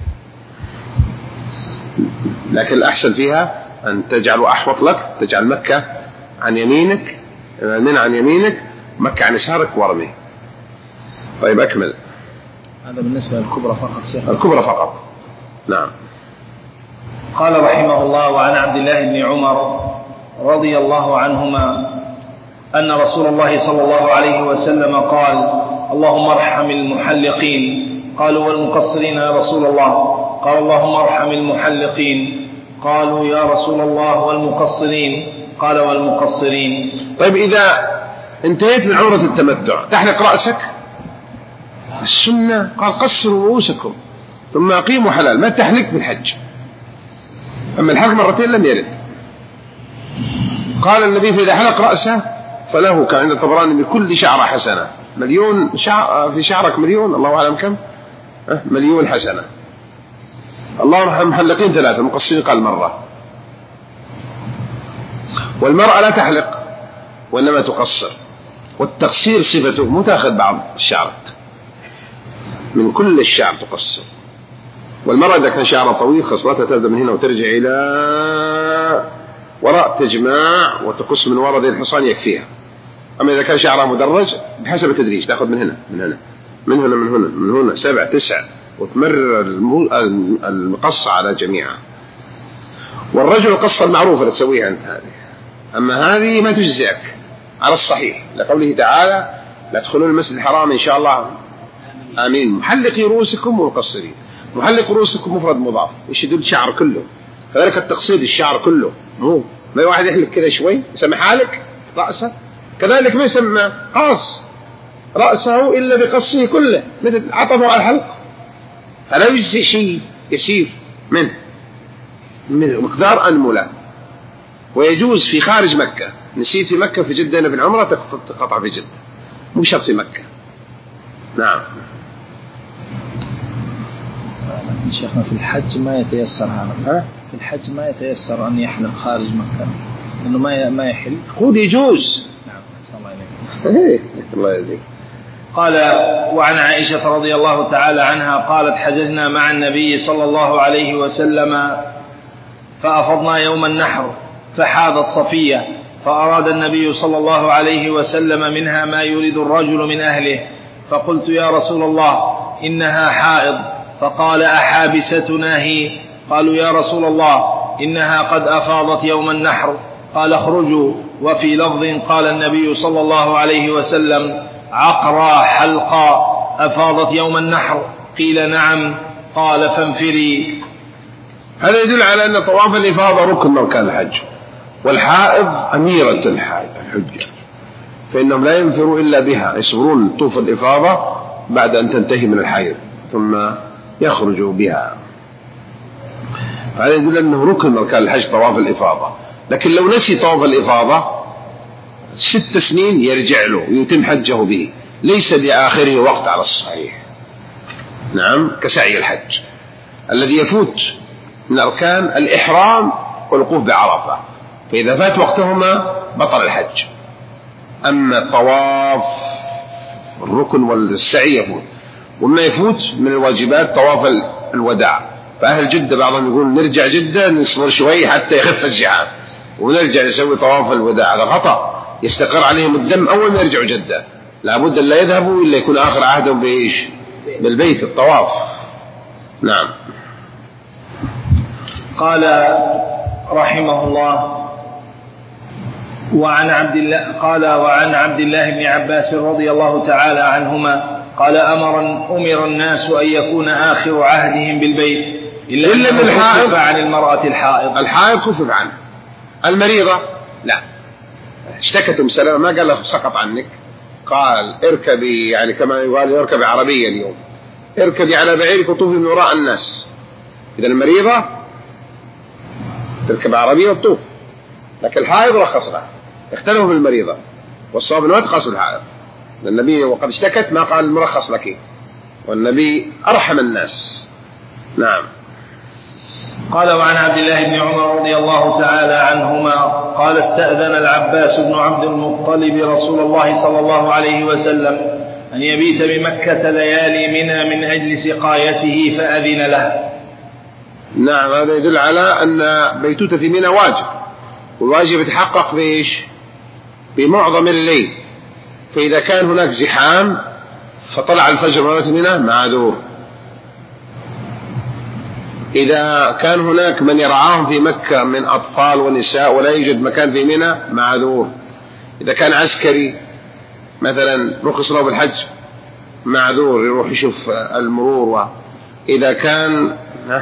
لكن الأحسن فيها أن تجعل أحوط لك، تجعل مكة عن يمينك، من عن يمينك، مكة عن يسارك وارمي. طيب أكمل. هذا بالنسبة للكبرى فقط شيخ. الكبرى فقط. نعم. قال رحمه الله وعن عبد الله بن عمر رضي الله عنهما أن رسول الله صلى الله عليه وسلم قال اللهم ارحم المحلقين. قالوا والمقصرين يا رسول الله؟ قال اللهم ارحم المحلقين. قالوا يا رسول الله والمقصرين؟ قال والمقصرين. طيب إذا انتهيت من عمرة التمتع تحلق رأسك؟ السنة قال قصروا رؤوسكم ثم أقيموا حلال، ما تحلق بالحج. أما الحلق مرتين لم يرد. قال النبي فإذا حلق رأسه فله كان عند الطبراني بكل شعرة حسنة، مليون شعر في شعرك مليون، الله أعلم كم، مليون حسنة. الله يرحم المحلقين ثلاثة، المقصرين قال مرة. والمرأة لا تحلق وإنما تقصر، والتقصير صفته مو تأخذ بعض الشعر، من كل الشعر تقصر. والمرأة إذا كان شعرها طويل خصلتها تبدأ من هنا وترجع إلى وراء، تجمع وتقص من وراء ذي الحصان يكفيها. أما إذا كان شعرها مدرج بحسب التدريج تأخذ من هنا من هنا من هنا من هنا من هنا سبع تسع وتمرر المقص على جميعها. والرجل القصة المعروفة اللي تسويها أنت هذه، أما هذه ما تجزئك، على الصحيح لقوله تعالى لا تدخلون المسجد الحرام إن شاء الله آمين محلقي رؤوسكم ومقصرين. محلق رؤوسكم مفرد مضاف، إيش يدل الشعر كله، كذلك التقصير الشعر كله، مو ما واحد يحلق كذا شوي يسمى حالق رأسه، كذلك ما يسمى قاص رأسه إلا بقصه كله مثل عطفه على الحلق، فلا يجزي شيء يسير منه مقدار أنملة. ويجوز في خارج مكة، نسيت في مكة في جدة أنا في العمرة تقطع في جدة، مو شرط في مكة. نعم. شيخنا في الحج ما يتيسر هذا، في الحج ما يتيسر أن يحلق خارج مكة إنه ما ما يحل. قد يجوز. نعم. الله يليك. الله يليك. قال وعن عائشة رضي الله تعالى عنها قالت حججنا مع النبي صلى الله عليه وسلم فأفضنا يوم النحر فحاضت صفية فأراد النبي صلى الله عليه وسلم منها ما يريد الرجل من أهله، فقلت يا رسول الله إنها حائض، فقال أحابستنا هي؟ قالوا يا رسول الله إنها قد أفاضت يوم النحر، قال اخرجوا. وفي لفظ قال النبي صلى الله عليه وسلم عقرى حلقا أفاضت يوم النحر؟ قيل نعم، قال فانفري. هذا يدل على أن طواف الإفاضة ركن من أركان الحج، والحائض أميرة الحجة، فإنهم لا ينفروا إلا بها، يصبرون طوف الإفاضة بعد أن تنتهي من الحيض ثم يخرجوا بها. فهذا يدل أنه ركن من أركان الحج طواف الإفاضة. لكن لو نسي طواف الإفاضة ست سنين يرجع له ويتم حجه به، ليس لآخره وقت على الصحيح. نعم، كسعي الحج الذي يفوت من أركان الإحرام والوقوف بعرفة، فإذا فات وقتهما بطل الحج. أما الطواف الركن والسعي يفوت، وما يفوت من الواجبات طواف الوداع. فأهل جدة بعضهم يقول نرجع جدة نصبر شوي حتى يخف الزحام ونرجع نسوي طواف الوداع، هذا خطأ، يستقر عليهم الدم أول ما يرجعوا جدة، لابد أن لا يذهبوا إلا يكون آخر عهدهم بإيش؟ بالبيت الطواف. نعم. قال رحمه الله وعن عبد الله قال وعن عبد الله بن عباس رضي الله تعالى عنهما قال أمر أمر الناس أن يكون آخر عهدهم بالبيت إلا, إلا من خفف عن المرأة الحائض. الحائض خفف عنه، المريضة لا. اشتكت أم سلمة ما قال له سقط عنك، قال اركبي، يعني كما يقال اركبي عربيا اليوم، اركبي على بعيرك وطوفي من وراء الناس. إذا المريضة تركب عربية وتطوف، لكن الحائض رخص لها. اختلفوا في المريضة، والصواب أنه تقص الحائض، النبي وقد اشتكت ما قال المرخص لك، والنبي أرحم الناس. نعم. قال وعن عبد الله بن عمر رضي الله تعالى عنهما قال استأذن العباس بن عبد المطلب رسول الله صلى الله عليه وسلم أن يبيت بمكة ليالي منى من أجل سقايته فأذن له. نعم، هذا يدل على أن بيتوت في منى واجب، والواجب يتحقق بإيش؟ بمعظم الليل. فإذا كان هناك زحام فطلع الفجر مرة منى معذور. إذا كان هناك من يرعاهم في مكة من أطفال ونساء ولا يوجد مكان في منى معذور. إذا كان عسكري مثلا رخص له بالحج معذور، يروح يشوف المرور. إذا كان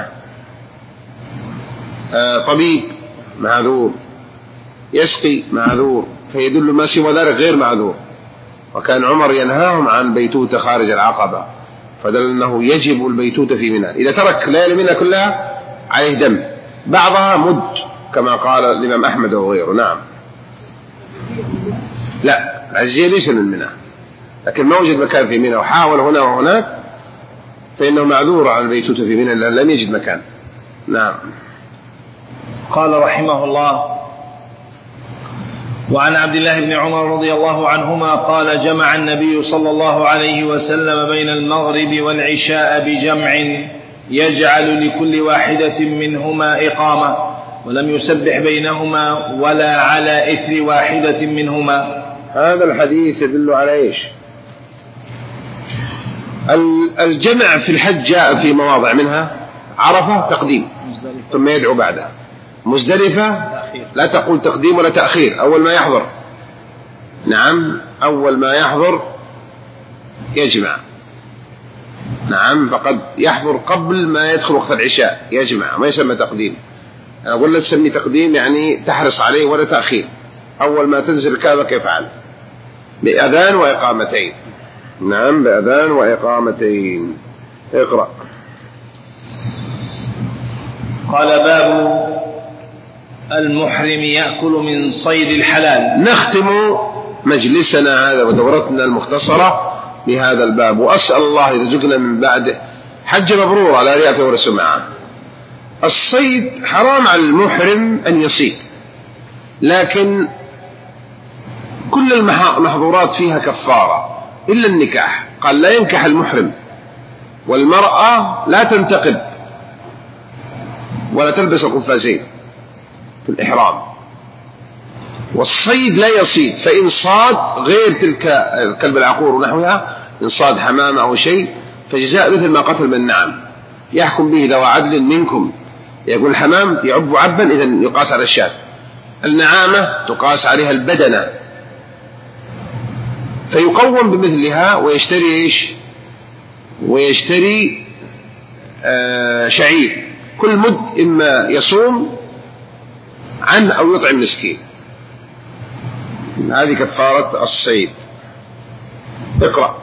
طبيب معذور، يسقي معذور، فيدل ما سوى ذلك غير معذور. وكان عمر ينهاهم عن بيتوتة خارج العقبة، فدل أنه يجب البيتوتة في منى. إذا ترك ليالي منى كلها عليه دم، بعضها مد كما قال الإمام أحمد وغيره. نعم. لا، العزية ليس من منى، لكن ما وجد مكان في منى وحاول هنا وهناك فإنه معذور عن البيتوتة في منى لأن لم يجد مكان. نعم. قال رحمه الله وعن عبد الله بن عمر رضي الله عنهما قال جمع النبي صلى الله عليه وسلم بين المغرب والعشاء بجمع يجعل لكل واحدة منهما إقامة، ولم يسبح بينهما ولا على إثر واحدة منهما. هذا الحديث يدل على إيش؟ الجمع في الحج جاء في مواضع، منها عرفة تقديم ثم يدعو بعدها، مزدلفة لا تقول تقديم ولا تأخير، أول ما يحضر نعم أول ما يحضر يجمع. نعم فقد يحضر قبل ما يدخل وقت العشاء يجمع، ما يسمى تقديم. أنا أقول لا تسمي تقديم يعني تحرص عليه ولا تأخير. أول ما تنزل الكعبة يفعل بأذان وإقامتين. نعم بأذان وإقامتين. اقرأ. قال باب المحرم يأكل من صيد الحلال. نختم مجلسنا هذا ودورتنا المختصرة بهذا الباب، وأسأل الله يرزقنا من بعده حج مبرور على رياته ورسمعه. الصيد حرام على المحرم أن يصيد، لكن كل المحظورات فيها كفارة إلا النكاح. قال لا ينكح المحرم، والمرأة لا تنتقب ولا تلبس القفازين في الإحرام، والصيد لا يصيد. فإن صاد غير تلك الكلب العقور ونحوها، إن صاد حمامة أو شيء فجزاء مثل ما قتل من النعم، يحكم به ذو عدل منكم. يقول الحمام يعب عبا إذن يقاس على الشاة، النعامة تقاس عليها البدنة، فيقوم بمثلها ويشتري إيش؟ ويشتري آه شعير كل مد، إما يصوم عنه أو يطعم مسكين. هذه كفارة الصيد. اقرأ.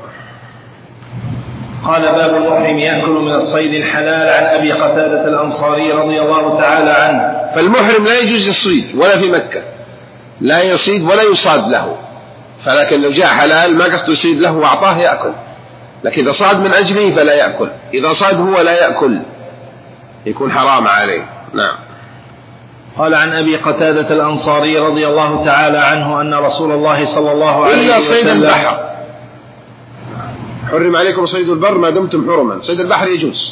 قال باب المحرم يأكل من الصيد الحلال. عن أبي قتادة الأنصاري رضي الله تعالى عنه. فالمحرم لا يجوز الصيد ولا في مكة، لا يصيد ولا يصاد له، فلكن لو جاء حلال ما قصد يصيد له وأعطاه يأكل، لكن إذا صاد من أجله فلا يأكل، إذا صاد هو لا يأكل يكون حرام عليه. نعم. قال عن أبي قتادة الأنصاري رضي الله تعالى عنه أن رسول الله صلى الله عليه وسلم. إلا صيد البحر حرم عليكم صيد البر ما دمتم حرما، صيد البحر يجوز.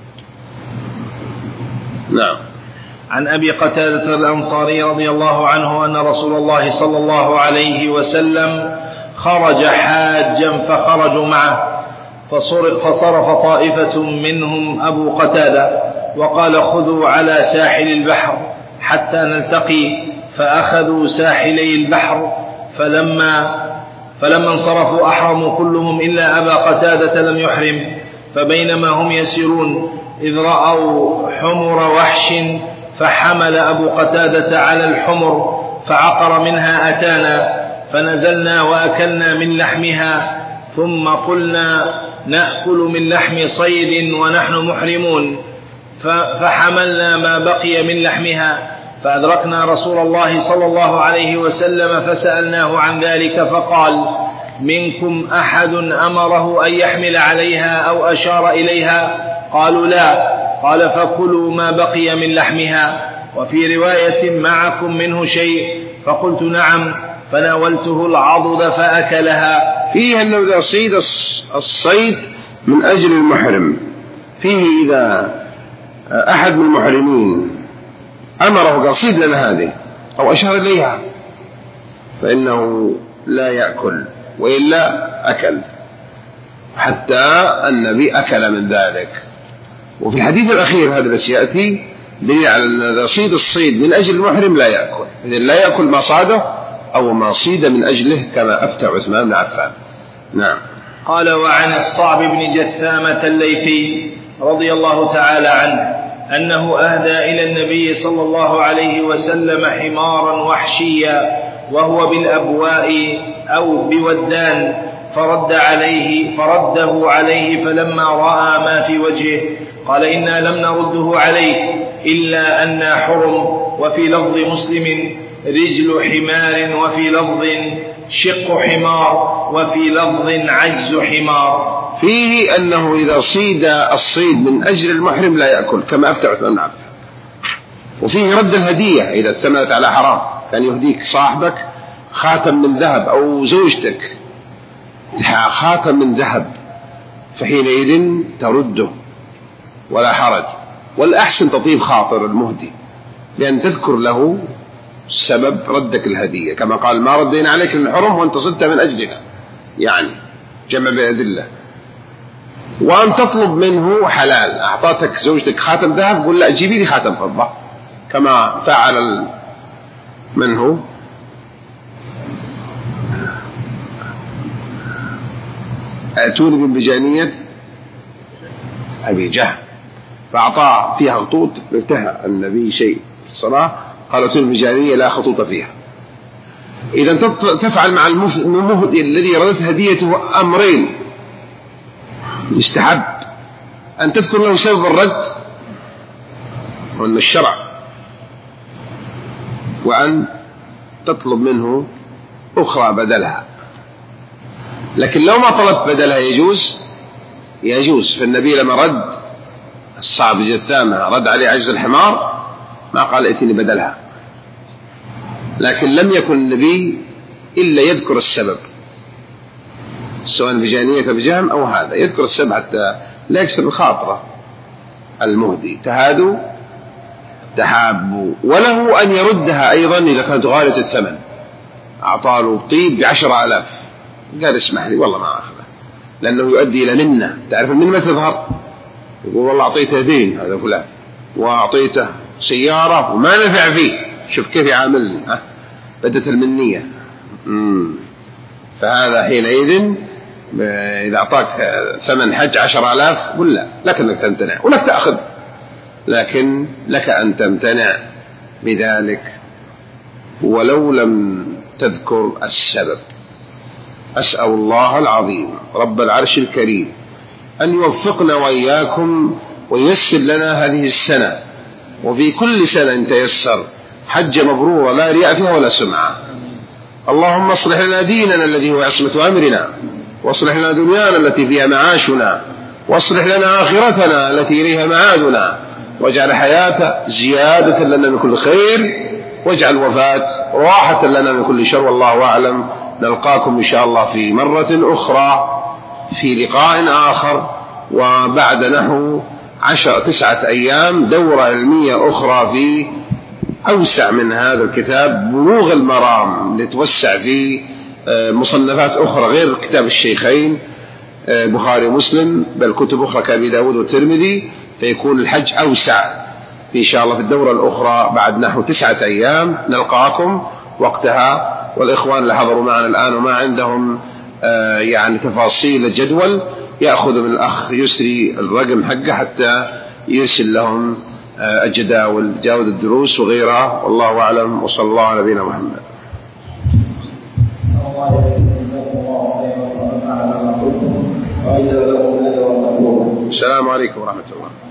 نعم. عن أبي قتادة الأنصاري رضي الله عنه أن رسول الله صلى الله عليه وسلم خرج حاجا فخرجوا معه، فصرف طائفة منهم أبو قتادة وقال خذوا على ساحل البحر حتى نلتقي، فأخذوا ساحلي البحر، فلما فلما انصرفوا أحرموا كلهم إلا أبا قتادة لم يحرم. فبينما هم يسيرون إذ رأوا حمر وحش، فحمل أبو قتادة على الحمر فعقر منها أتانا، فنزلنا وأكلنا من لحمها، ثم قلنا نأكل من لحم صيد ونحن محرمون، فحملنا ما بقي من لحمها، فأدركنا رسول الله صلى الله عليه وسلم فسألناه عن ذلك، فقال منكم أحد أمره أن يحمل عليها أو أشار إليها؟ قالوا لا. قال فكلوا ما بقي من لحمها. وفي رواية معكم منه شيء؟ فقلت نعم، فناولته العضد فأكلها. فيه أنه إذا صيد الصيد من أجل المحرم، فيه إذا أحد من المحرمين أمره قال صيد لنا هذه أو أشار إليها فإنه لا يأكل، وإلا أكل، حتى النبي أكل من ذلك. وفي الحديث الأخير هذا الذي يأتي دليل على أن إذا صيد الصيد من أجل المحرم لا يأكل، إذن لا يأكل ما صاده أو ما صيد من أجله، كما أفتى عثمان بن عفان. نعم. قال وعن الصعب بن جثامة الليثي رضي الله تعالى عنه أنه أهدى إلى النبي صلى الله عليه وسلم حمارا وحشيا وهو بالأبواء أو بودان، فرد عليه فرده عليه، فلما رأى ما في وجهه قال إنا لم نرده عليك إلا أن حرم. وفي لفظ مسلم رجل حمار، وفي لفظ شق حمار، وفي لفظ عجز حمار. فيه أنه إذا صيد الصيد من أجل المحرم لا يأكل، كما أفتى عثمان بن عفان. وفيه رد الهدية إذا اتسملت على حرام، كان يهديك صاحبك خاتم من ذهب أو زوجتك خاتم من ذهب، فحينئذ ترده ولا حرج، والأحسن تطيب خاطر المهدي لأن تذكر له سبب ردك الهدية، كما قال ما ردينا عليك الحرم وانت صدت من أجلنا، يعني جمع بأدلة. وأن تطلب منه حلال، أعطاتك زوجتك خاتم ذهب قل لا جيبي لي خاتم فضة، كما فعل منه أتوني بمجانية أبي جهل، فأعطاه فيها خطوط، انتهى النبي شيء في الصلاة قال أتوني بمجانية لا خطوط فيها. إذا تفعل مع المهدي الذي ردت هديته أمرين: يستحب أن تذكر له سبب الرد وأن الشرع، وأن تطلب منه أخرى بدلها. لكن لو ما طلبت بدلها يجوز يجوز فالنبي لما رد الصعب جثامة رد عليه عجز الحمار ما قال ائتني بدلها، لكن لم يكن النبي إلا يذكر السبب، سواء بجانية بجهم أو هذا، يذكر السبب حتى لا يكسر الخاطرة المهدي. تهادوا تحابوا. وله أن يردها أيضا إذا كانت غالية الثمن، أعطاله طيب بعشر آلاف قال اسمح لي والله ما أخذه، لأنه يؤدي إلى منة. تعرف المنة تظهر، يقول والله أعطيته دين هذا فلان وأعطيته سيارة وما نفع فيه، شوف كيف يعاملني، ها بدت المنية. مم. فهذا حينئذ إذا أعطاك ثمن حج عشر آلاف قل لا، لك أنك تمتنع ولك تأخذ، لكن لك أن تمتنع بذلك ولو لم تذكر السبب. أسأل الله العظيم رب العرش الكريم أن يوفقنا وإياكم وييسر لنا هذه السنة وفي كل سنة تيسر حج مبرورة لا رياء فيها ولا سمعة. اللهم اصلح لنا ديننا الذي هو عصمة أمرنا، واصلح لنا دنيانا التي فيها معاشنا، واصلح لنا آخرتنا التي إليها معادنا، واجعل الحياة زيادة لنا من كل خير، واجعل الوفاة راحة لنا من كل شر. والله أعلم. نلقاكم إن شاء الله في مرة أخرى في لقاء آخر، وبعد نحو عشر تسعة أيام دورة علمية أخرى في أوسع من هذا الكتاب بلوغ المرام، نتوسع في مصنفات أخرى غير كتاب الشيخين بخاري ومسلم، بل كتب أخرى كأبي داود والترمذي، فيكون الحج أوسع إن شاء الله في الدورة الأخرى بعد نحو تسعة أيام. نلقاكم وقتها. والإخوان اللي حضروا معنا الآن وما عندهم يعني تفاصيل الجدول يأخذ من الأخ يسري الرقم حقه حتى يرسل لهم الجداول جداول الدروس وغيرها. والله أعلم، وصلى الله على نبينا محمد. السلام عليكم ورحمة الله.